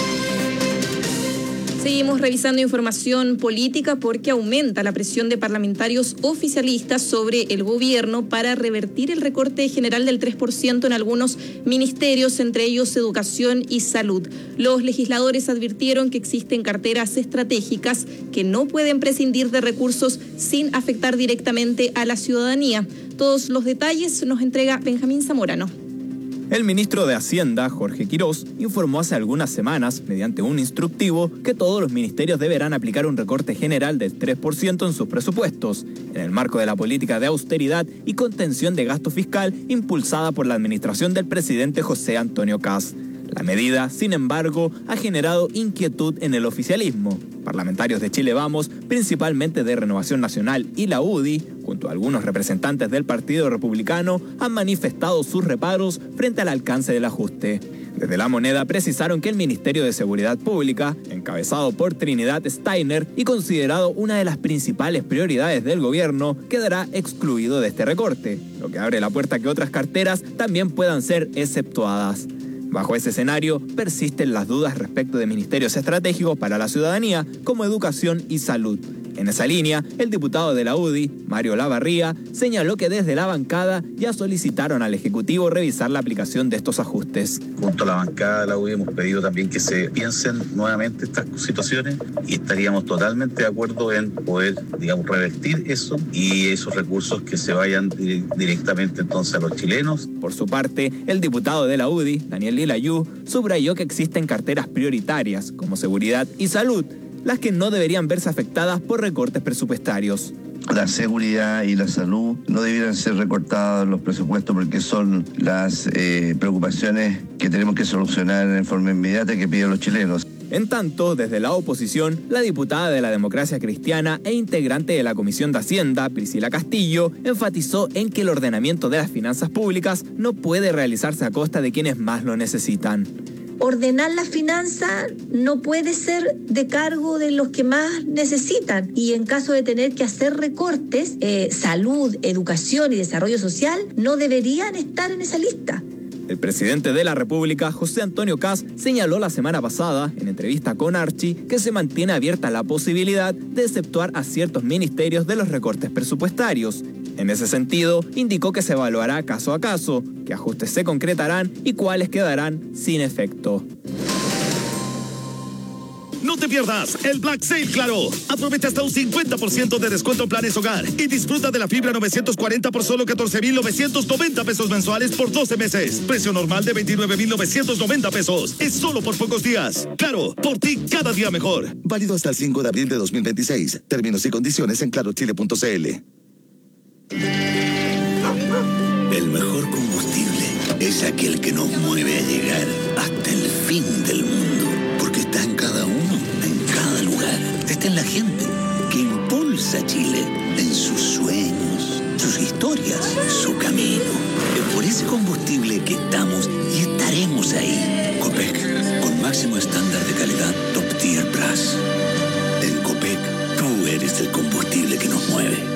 Seguimos revisando información política porque aumenta la presión de parlamentarios oficialistas sobre el gobierno para revertir el recorte general del 3% en algunos ministerios, entre ellos Educación y Salud. Los legisladores advirtieron que existen carteras estratégicas que no pueden prescindir de recursos sin afectar directamente a la ciudadanía. Todos los detalles nos entrega Benjamín Zamorano. El ministro de Hacienda, Jorge Quirós, informó hace algunas semanas, mediante un instructivo, que todos los ministerios deberán aplicar un recorte general del 3% en sus presupuestos, en el marco de la política de austeridad y contención de gasto fiscal impulsada por la administración del presidente José Antonio Kast. La medida, sin embargo, ha generado inquietud en el oficialismo. Parlamentarios de Chile Vamos, principalmente de Renovación Nacional y la UDI, junto a algunos representantes del Partido Republicano, han manifestado sus reparos frente al alcance del ajuste. Desde La Moneda precisaron que el Ministerio de Seguridad Pública, encabezado por Trinidad Steiner y considerado una de las principales prioridades del gobierno, quedará excluido de este recorte, lo que abre la puerta a que otras carteras también puedan ser exceptuadas. Bajo ese escenario, persisten las dudas respecto de ministerios estratégicos para la ciudadanía, como educación y salud. En esa línea, el diputado de la UDI, Mario Lavarría, señaló que desde la bancada ya solicitaron al Ejecutivo revisar la aplicación de estos ajustes. Junto a la bancada de la UDI hemos pedido también que se piensen nuevamente estas situaciones y estaríamos totalmente de acuerdo en poder, revertir eso y esos recursos que se vayan directamente entonces a los chilenos. Por su parte, el diputado de la UDI, Daniel Lilayú, subrayó que existen carteras prioritarias como seguridad y salud, las que no deberían verse afectadas por recortes presupuestarios. La seguridad y la salud no debieran ser recortados los presupuestos porque son las preocupaciones que tenemos que solucionar en forma inmediata que piden los chilenos. En tanto, desde la oposición, la diputada de la Democracia Cristiana e integrante de la Comisión de Hacienda, Priscila Castillo, enfatizó en que el ordenamiento de las finanzas públicas no puede realizarse a costa de quienes más lo necesitan. Ordenar la finanza no puede ser de cargo de los que más necesitan y en caso de tener que hacer recortes, salud, educación y desarrollo social no deberían estar en esa lista. El presidente de la República, José Antonio Kast, señaló la semana pasada, en entrevista con Archie, que se mantiene abierta la posibilidad de exceptuar a ciertos ministerios de los recortes presupuestarios. En ese sentido, indicó que se evaluará caso a caso, qué ajustes se concretarán y cuáles quedarán sin efecto. No te pierdas el Black Sale Claro. Aprovecha hasta un 50% de descuento en planes hogar y disfruta de la fibra 940 por solo 14,990 pesos mensuales por 12 meses. Precio normal de 29,990 pesos. Es solo por pocos días. Claro, por ti cada día mejor. Válido hasta el 5 de abril de 2026. Términos y condiciones en clarochile.cl. El mejor combustible es aquel que nos mueve a llegar hasta el fin del mundo, porque está en cada uno, en cada lugar. Está en la gente que impulsa a Chile en sus sueños, sus historias, su camino. Es por ese combustible que estamos y estaremos ahí. Copec, con máximo estándar de calidad Top Tier Plus. En Copec, tú eres el combustible que nos mueve.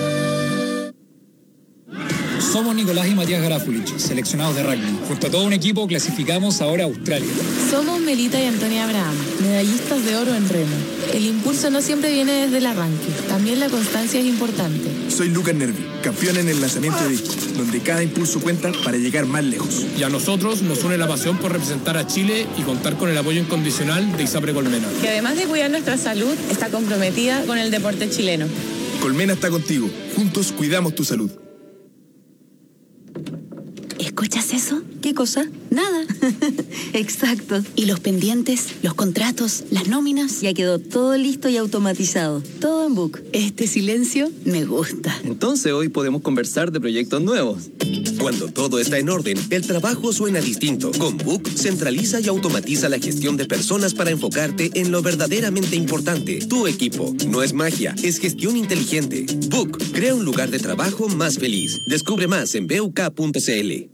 Somos Nicolás y Matías Garafulich, seleccionados de rugby. Junto a todo un equipo clasificamos ahora a Australia. Somos Melita y Antonia Abraham, medallistas de oro en remo. El impulso no siempre viene desde el arranque, también la constancia es importante. Soy Lucas Nervi, campeón en el lanzamiento de disco, donde cada impulso cuenta para llegar más lejos. Y a nosotros nos une la pasión por representar a Chile y contar con el apoyo incondicional de ISAPRE Colmena, que además de cuidar nuestra salud, está comprometida con el deporte chileno. Colmena está contigo, juntos cuidamos tu salud. ¿Escuchas eso? ¿Qué cosa? Nada. Exacto. ¿Y los pendientes, los contratos, las nóminas? Ya quedó todo listo y automatizado. Todo en Book. Este silencio me gusta. Entonces hoy podemos conversar de proyectos nuevos. Cuando todo está en orden, el trabajo suena distinto. Con Book centraliza y automatiza la gestión de personas para enfocarte en lo verdaderamente importante. Tu equipo. No es magia, es gestión inteligente. Book crea un lugar de trabajo más feliz. Descubre más en buk.cl.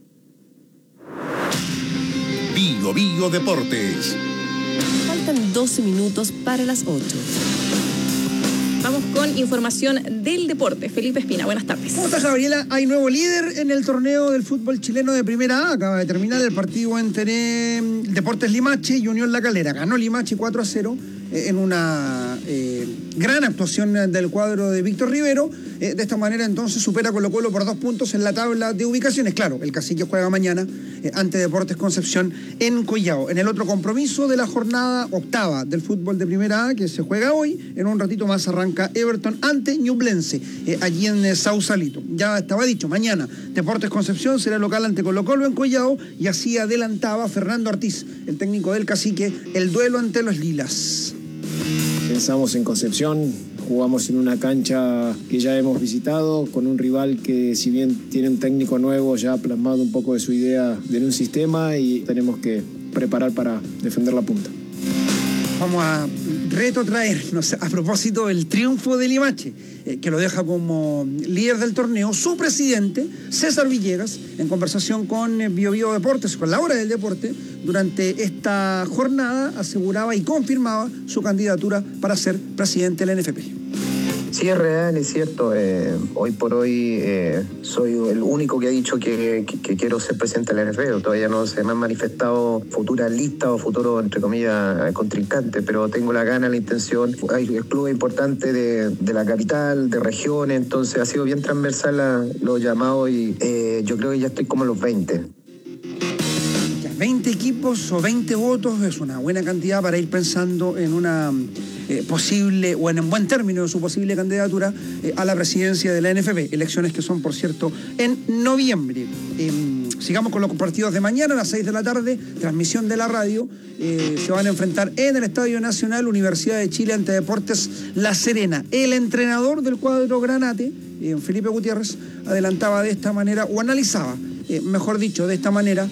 Bio Deportes. Faltan 12 minutos para las 8. Vamos con información del deporte. Felipe Espina, buenas tardes. ¿Cómo estás, Gabriela? Hay nuevo líder en el torneo del fútbol chileno de Primera A. Acaba de terminar el partido entre Deportes Limache y Unión La Calera. Ganó Limache 4-0 en una gran actuación del cuadro de Víctor Rivero. De esta manera entonces supera Colo-Colo por 2 puntos en la tabla de ubicaciones. Claro, el Cacique juega mañana ante Deportes Concepción en Collao. En el otro compromiso de la jornada octava del fútbol de Primera A, que se juega hoy, en un ratito más arranca Everton ante Ñublense, allí en Sausalito. Ya estaba dicho, mañana Deportes Concepción será local ante Colo-Colo en Collao, y así adelantaba Fernando Ortiz, el técnico del Cacique, el duelo ante los Lilas. Pensamos en Concepción, jugamos en una cancha que ya hemos visitado, con un rival que, si bien tiene un técnico nuevo, ya ha plasmado un poco de su idea de un sistema, y tenemos que preparar para defender la punta. Vamos a retrotraernos a propósito del triunfo de Limache, que lo deja como líder del torneo, su presidente, César Villegas, en conversación con Bio Bio Deportes, con la hora del deporte, durante esta jornada, aseguraba y confirmaba su candidatura para ser presidente del NFP. Sí, es real, es cierto. Hoy por hoy soy el único que ha dicho que quiero ser presidente de la NFP. Todavía no se me han manifestado futuras listas o futuros, entre comillas, contrincantes, pero tengo la gana, la intención. Hay clubes importantes de la capital, de regiones, entonces ha sido bien transversal los llamados, y yo creo que ya estoy como en los 20. 20 equipos o 20 votos es una buena cantidad para ir pensando en una posible, o en un buen término de su posible candidatura a la presidencia de la NFP. Elecciones que son, por cierto, en noviembre. Sigamos con los partidos de mañana a las 6 de la tarde, transmisión de la radio. Se van a enfrentar en el Estadio Nacional Universidad de Chile ante Deportes La Serena. El entrenador del cuadro Granate, Felipe Gutiérrez, adelantaba de esta manera, o analizaba, mejor dicho, de esta manera,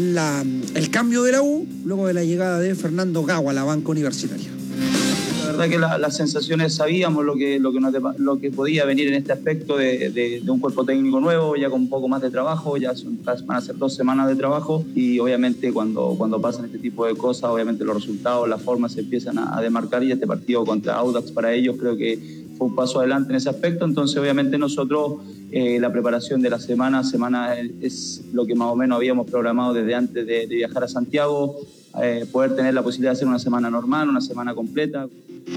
el cambio de la U luego de la llegada de Fernando Gago a la banca universitaria. La verdad que las sensaciones, sabíamos lo que podía venir en este aspecto de un cuerpo técnico nuevo, ya con un poco más de trabajo, van a ser 2 semanas de trabajo, y obviamente cuando pasan este tipo de cosas, obviamente los resultados, las formas se empiezan a demarcar, y este partido contra Audax para ellos creo que fue un paso adelante en ese aspecto. Entonces obviamente nosotros la preparación de la semana es lo que más o menos habíamos programado desde antes de viajar a Santiago, poder tener la posibilidad de hacer una semana normal, una semana completa.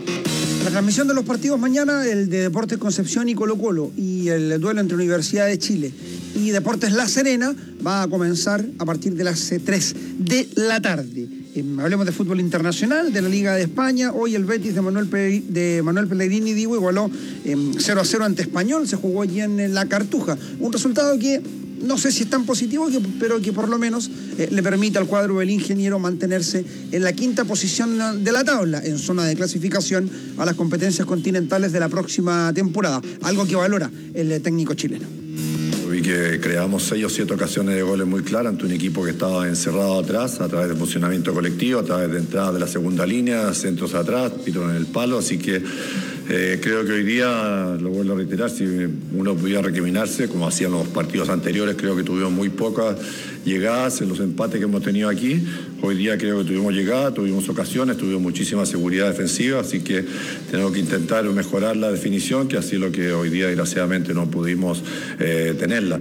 La transmisión de los partidos mañana, el de Deportes Concepción y Colo-Colo, y el duelo entre Universidad de Chile y Deportes La Serena, va a comenzar a partir de las 3 de la tarde. Hablemos de fútbol internacional, de la Liga de España. Hoy el Betis de Manuel Pellegrini igualó 0-0 ante Español. Se jugó allí en la Cartuja. Un resultado que no sé si es tan positivo, pero que por lo menos le permite al cuadro del ingeniero mantenerse en la 5ª posición de la tabla, en zona de clasificación a las competencias continentales de la próxima temporada. Algo que valora el técnico chileno. Vi que creamos 6 o 7 ocasiones de goles muy claras ante un equipo que estaba encerrado atrás, a través de funcionamiento colectivo, a través de entradas de la segunda línea, centros atrás, tiros en el palo, así que creo que hoy día, lo vuelvo a reiterar, si uno pudiera recriminarse, como hacían los partidos anteriores, creo que tuvimos muy pocas llegadas en los empates que hemos tenido aquí. Hoy día creo que tuvimos llegadas, tuvimos ocasiones, tuvimos muchísima seguridad defensiva, así que tenemos que intentar mejorar la definición, que así es lo que hoy día desgraciadamente no pudimos tenerla.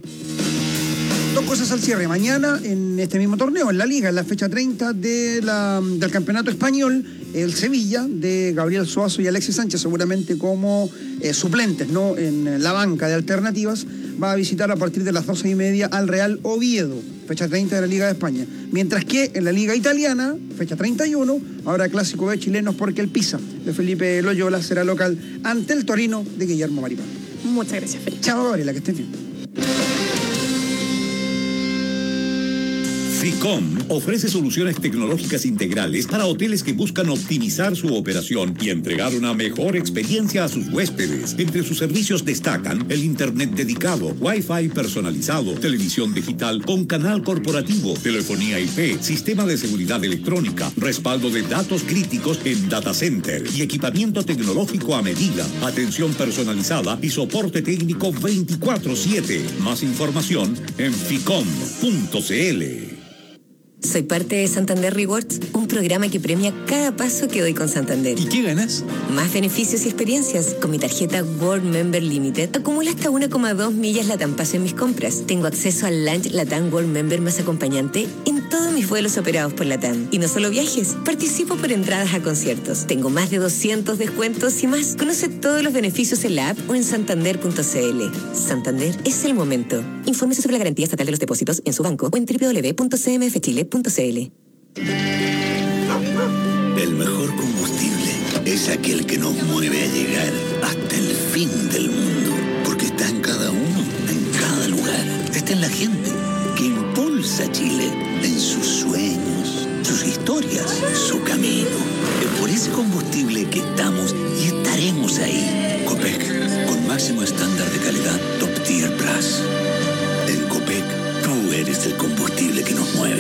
2 cosas al cierre. Mañana, en este mismo torneo, en la Liga, en la fecha 30 del Campeonato Español, el Sevilla de Gabriel Suazo y Alexis Sánchez, seguramente como suplentes, ¿no?, en la banca de alternativas, va a visitar a partir de las 12:30 al Real Oviedo, fecha 30 de la Liga de España. Mientras que en la Liga Italiana, fecha 31, habrá clásico de chilenos, porque el Pisa de Felipe Loyola será local ante el Torino de Guillermo Maripán. Muchas gracias, Felipe. Chao, Gabriela, que estés bien. FICOM ofrece soluciones tecnológicas integrales para hoteles que buscan optimizar su operación y entregar una mejor experiencia a sus huéspedes. Entre sus servicios destacan el internet dedicado, Wi-Fi personalizado, televisión digital con canal corporativo, telefonía IP, sistema de seguridad electrónica, respaldo de datos críticos en data center y equipamiento tecnológico a medida, atención personalizada y soporte técnico 24/7. Más información en ficom.cl. Soy parte de Santander Rewards, un programa que premia cada paso que doy con Santander. ¿Y qué ganas? Más beneficios y experiencias. Con mi tarjeta World Member Limited acumulo hasta 1,2 millas Latam Paso en mis compras. Tengo acceso al lunch Latam World Member más acompañante en todos mis vuelos operados por LATAM. Y no solo viajes, participo por entradas a conciertos. Tengo más de 200 descuentos y más. Conoce todos los beneficios en la app o en santander.cl. Santander es el momento. Infórmese sobre la garantía estatal de los depósitos en su banco o en www.cmfchile.cl. El mejor combustible es aquel que nos mueve a llegar hasta el fin del mundo. Porque está en cada uno, en cada lugar. Está en la gente que impulsa a Chile en sus sueños, sus historias, su camino. Es por ese combustible que estamos y estaremos ahí. Copec, con máximo estándar de calidad Top Tier Plus. En Copec, tú eres el combustible que nos mueve.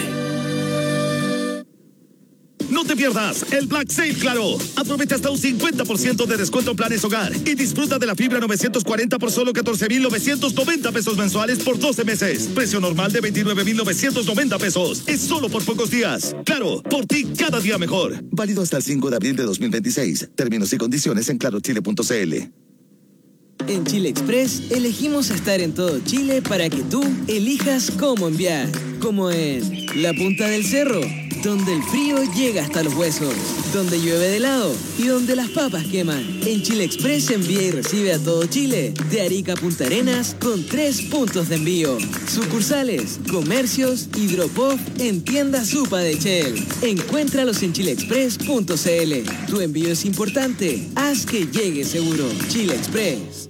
No te pierdas el Black Sale Claro. Aprovecha hasta un 50% de descuento en planes hogar y disfruta de la fibra 940 por solo 14,990 pesos mensuales por 12 meses. Precio normal de 29,990 pesos. Es solo por pocos días. Claro, por ti cada día mejor. Válido hasta el 5 de abril de 2026. Términos y condiciones en clarochile.cl. En Chile Express elegimos estar en todo Chile para que tú elijas cómo enviar. Como en la punta del cerro, donde el frío llega hasta los huesos, donde llueve de lado y donde las papas queman. En Chile Express envía y recibe a todo Chile, de Arica a Punta Arenas, con 3 puntos de envío. Sucursales, comercios, Hidropop en tiendas Supa de Shell. Encuéntralos en chileexpress.cl. Tu envío es importante, haz que llegue seguro. Chile Express.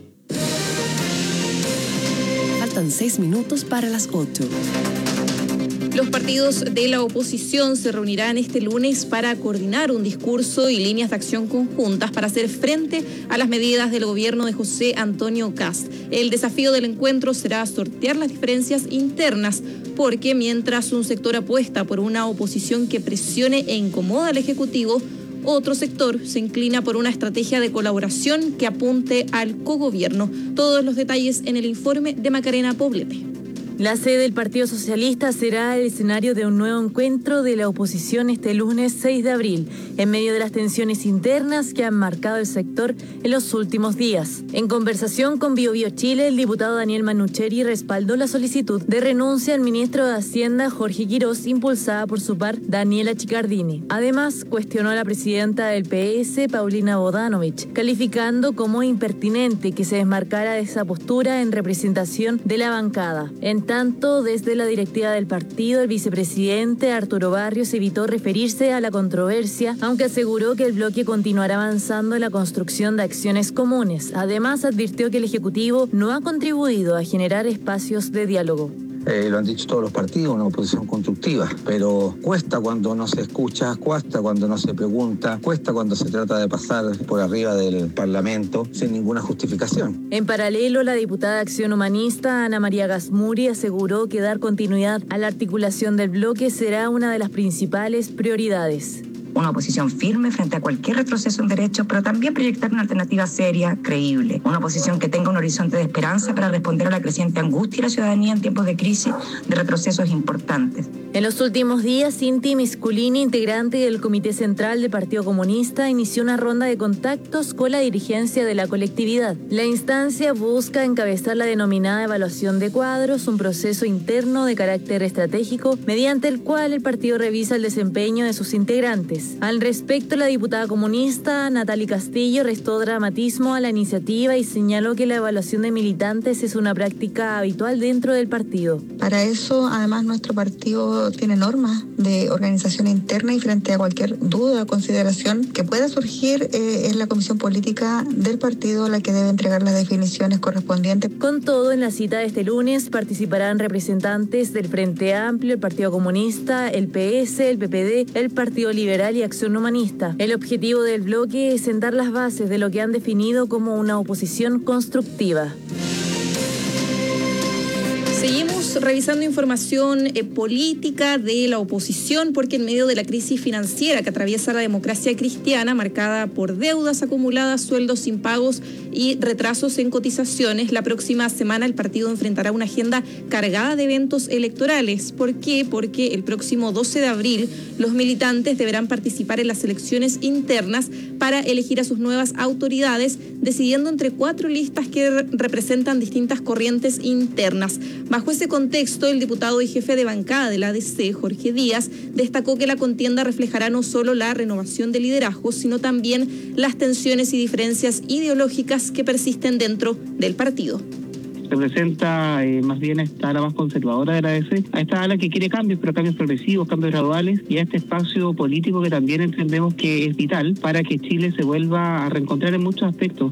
Faltan 6 minutos para las 8. Los partidos de la oposición se reunirán este lunes para coordinar un discurso y líneas de acción conjuntas para hacer frente a las medidas del gobierno de José Antonio Kast. El desafío del encuentro será sortear las diferencias internas, porque mientras un sector apuesta por una oposición que presione e incomoda al Ejecutivo, otro sector se inclina por una estrategia de colaboración que apunte al cogobierno. Todos los detalles en el informe de Macarena Poblete. La sede del Partido Socialista será el escenario de un nuevo encuentro de la oposición este lunes 6 de abril, en medio de las tensiones internas que han marcado el sector en los últimos días. En conversación con Bio Bio Chile, el diputado Daniel Manucheri respaldó la solicitud de renuncia al ministro de Hacienda Jorge Quirós, impulsada por su par Daniela Chicardini. Además, cuestionó a la presidenta del PS, Paulina Bodanovich, calificando como impertinente que se desmarcara de esa postura en representación de la bancada. En tanto, desde la directiva del partido, el vicepresidente Arturo Barrios evitó referirse a la controversia, aunque aseguró que el bloque continuará avanzando en la construcción de acciones comunes. Además, advirtió que el Ejecutivo no ha contribuido a generar espacios de diálogo. Lo han dicho todos los partidos, una oposición constructiva, pero cuesta cuando no se escucha, cuesta cuando no se pregunta, cuesta cuando se trata de pasar por arriba del Parlamento sin ninguna justificación. En paralelo, la diputada de Acción Humanista, Ana María Gasmuri, aseguró que dar continuidad a la articulación del bloque será una de las principales prioridades. Una oposición firme frente a cualquier retroceso en derechos, pero también proyectar una alternativa seria, creíble. Una oposición que tenga un horizonte de esperanza para responder a la creciente angustia de la ciudadanía en tiempos de crisis, de retrocesos importantes. En los últimos días, Inti Misculini, integrante del Comité Central del Partido Comunista, inició una ronda de contactos con la dirigencia de la colectividad. La instancia busca encabezar la denominada evaluación de cuadros, un proceso interno de carácter estratégico mediante el cual el partido revisa el desempeño de sus integrantes. Al respecto, la diputada comunista Natalie Castillo restó dramatismo a la iniciativa y señaló que la evaluación de militantes es una práctica habitual dentro del partido. Para eso, además, nuestro partido tiene normas de organización interna y frente a cualquier duda o consideración que pueda surgir, es la comisión política del partido la que debe entregar las definiciones correspondientes. Con todo, en la cita de este lunes participarán representantes del Frente Amplio, el Partido Comunista, el PS, el PPD, el Partido Liberal y Acción Humanista. El objetivo del bloque es sentar las bases de lo que han definido como una oposición constructiva. Seguimos revisando información política de la oposición, porque en medio de la crisis financiera que atraviesa la democracia cristiana, marcada por deudas acumuladas, sueldos impagos y retrasos en cotizaciones. La próxima semana el partido enfrentará una agenda cargada de eventos electorales. ¿Por qué? Porque el próximo 12 de abril los militantes deberán participar en las elecciones internas para elegir a sus nuevas autoridades, decidiendo entre 4 listas que representan distintas corrientes internas. Bajo ese contexto, el diputado y jefe de bancada de la ADC, Jorge Díaz, destacó que la contienda reflejará no solo la renovación de liderazgo, sino también las tensiones y diferencias ideológicas que persisten dentro del partido. Representa más bien a esta ala más conservadora de la ADC, a esta ala que quiere cambios, pero cambios progresivos, cambios graduales, y a este espacio político que también entendemos que es vital para que Chile se vuelva a reencontrar en muchos aspectos.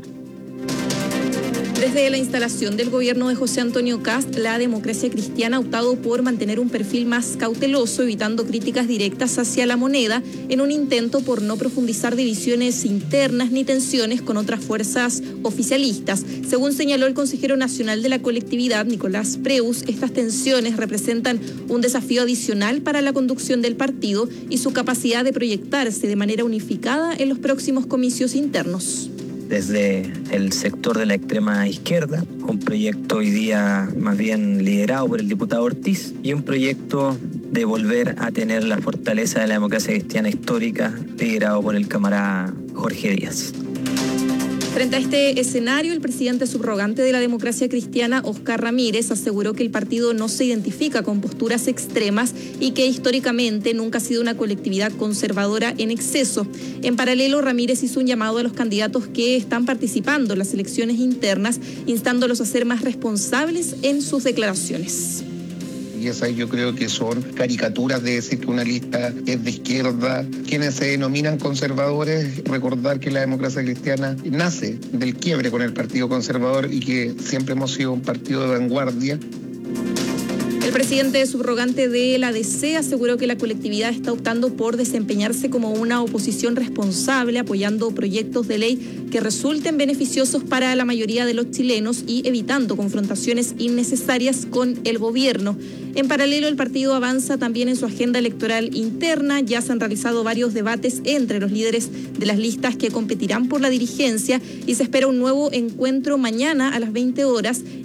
Desde la instalación del gobierno de José Antonio Kast, la Democracia Cristiana ha optado por mantener un perfil más cauteloso, evitando críticas directas hacia la moneda, en un intento por no profundizar divisiones internas ni tensiones con otras fuerzas oficialistas. Según señaló el consejero nacional de la colectividad, Nicolás Preus, estas tensiones representan un desafío adicional para la conducción del partido y su capacidad de proyectarse de manera unificada en los próximos comicios internos. Desde el sector de la extrema izquierda, un proyecto hoy día más bien liderado por el diputado Ortiz y un proyecto de volver a tener la fortaleza de la democracia cristiana histórica liderado por el camarada Jorge Díaz. Frente a este escenario, el presidente subrogante de la Democracia Cristiana, Oscar Ramírez, aseguró que el partido no se identifica con posturas extremas y que históricamente nunca ha sido una colectividad conservadora en exceso. En paralelo, Ramírez hizo un llamado a los candidatos que están participando en las elecciones internas, instándolos a ser más responsables en sus declaraciones. Y esas yo creo que son caricaturas de decir que una lista es de izquierda. Quienes se denominan conservadores, recordar que la democracia cristiana nace del quiebre con el Partido Conservador y que siempre hemos sido un partido de vanguardia. El presidente subrogante de la ADC aseguró que la colectividad está optando por desempeñarse como una oposición responsable, apoyando proyectos de ley que resulten beneficiosos para la mayoría de los chilenos y evitando confrontaciones innecesarias con el gobierno. En paralelo, el partido avanza también en su agenda electoral interna. Ya se han realizado varios debates entre los líderes de las listas que competirán por la dirigencia y se espera un nuevo encuentro mañana a las 20 horas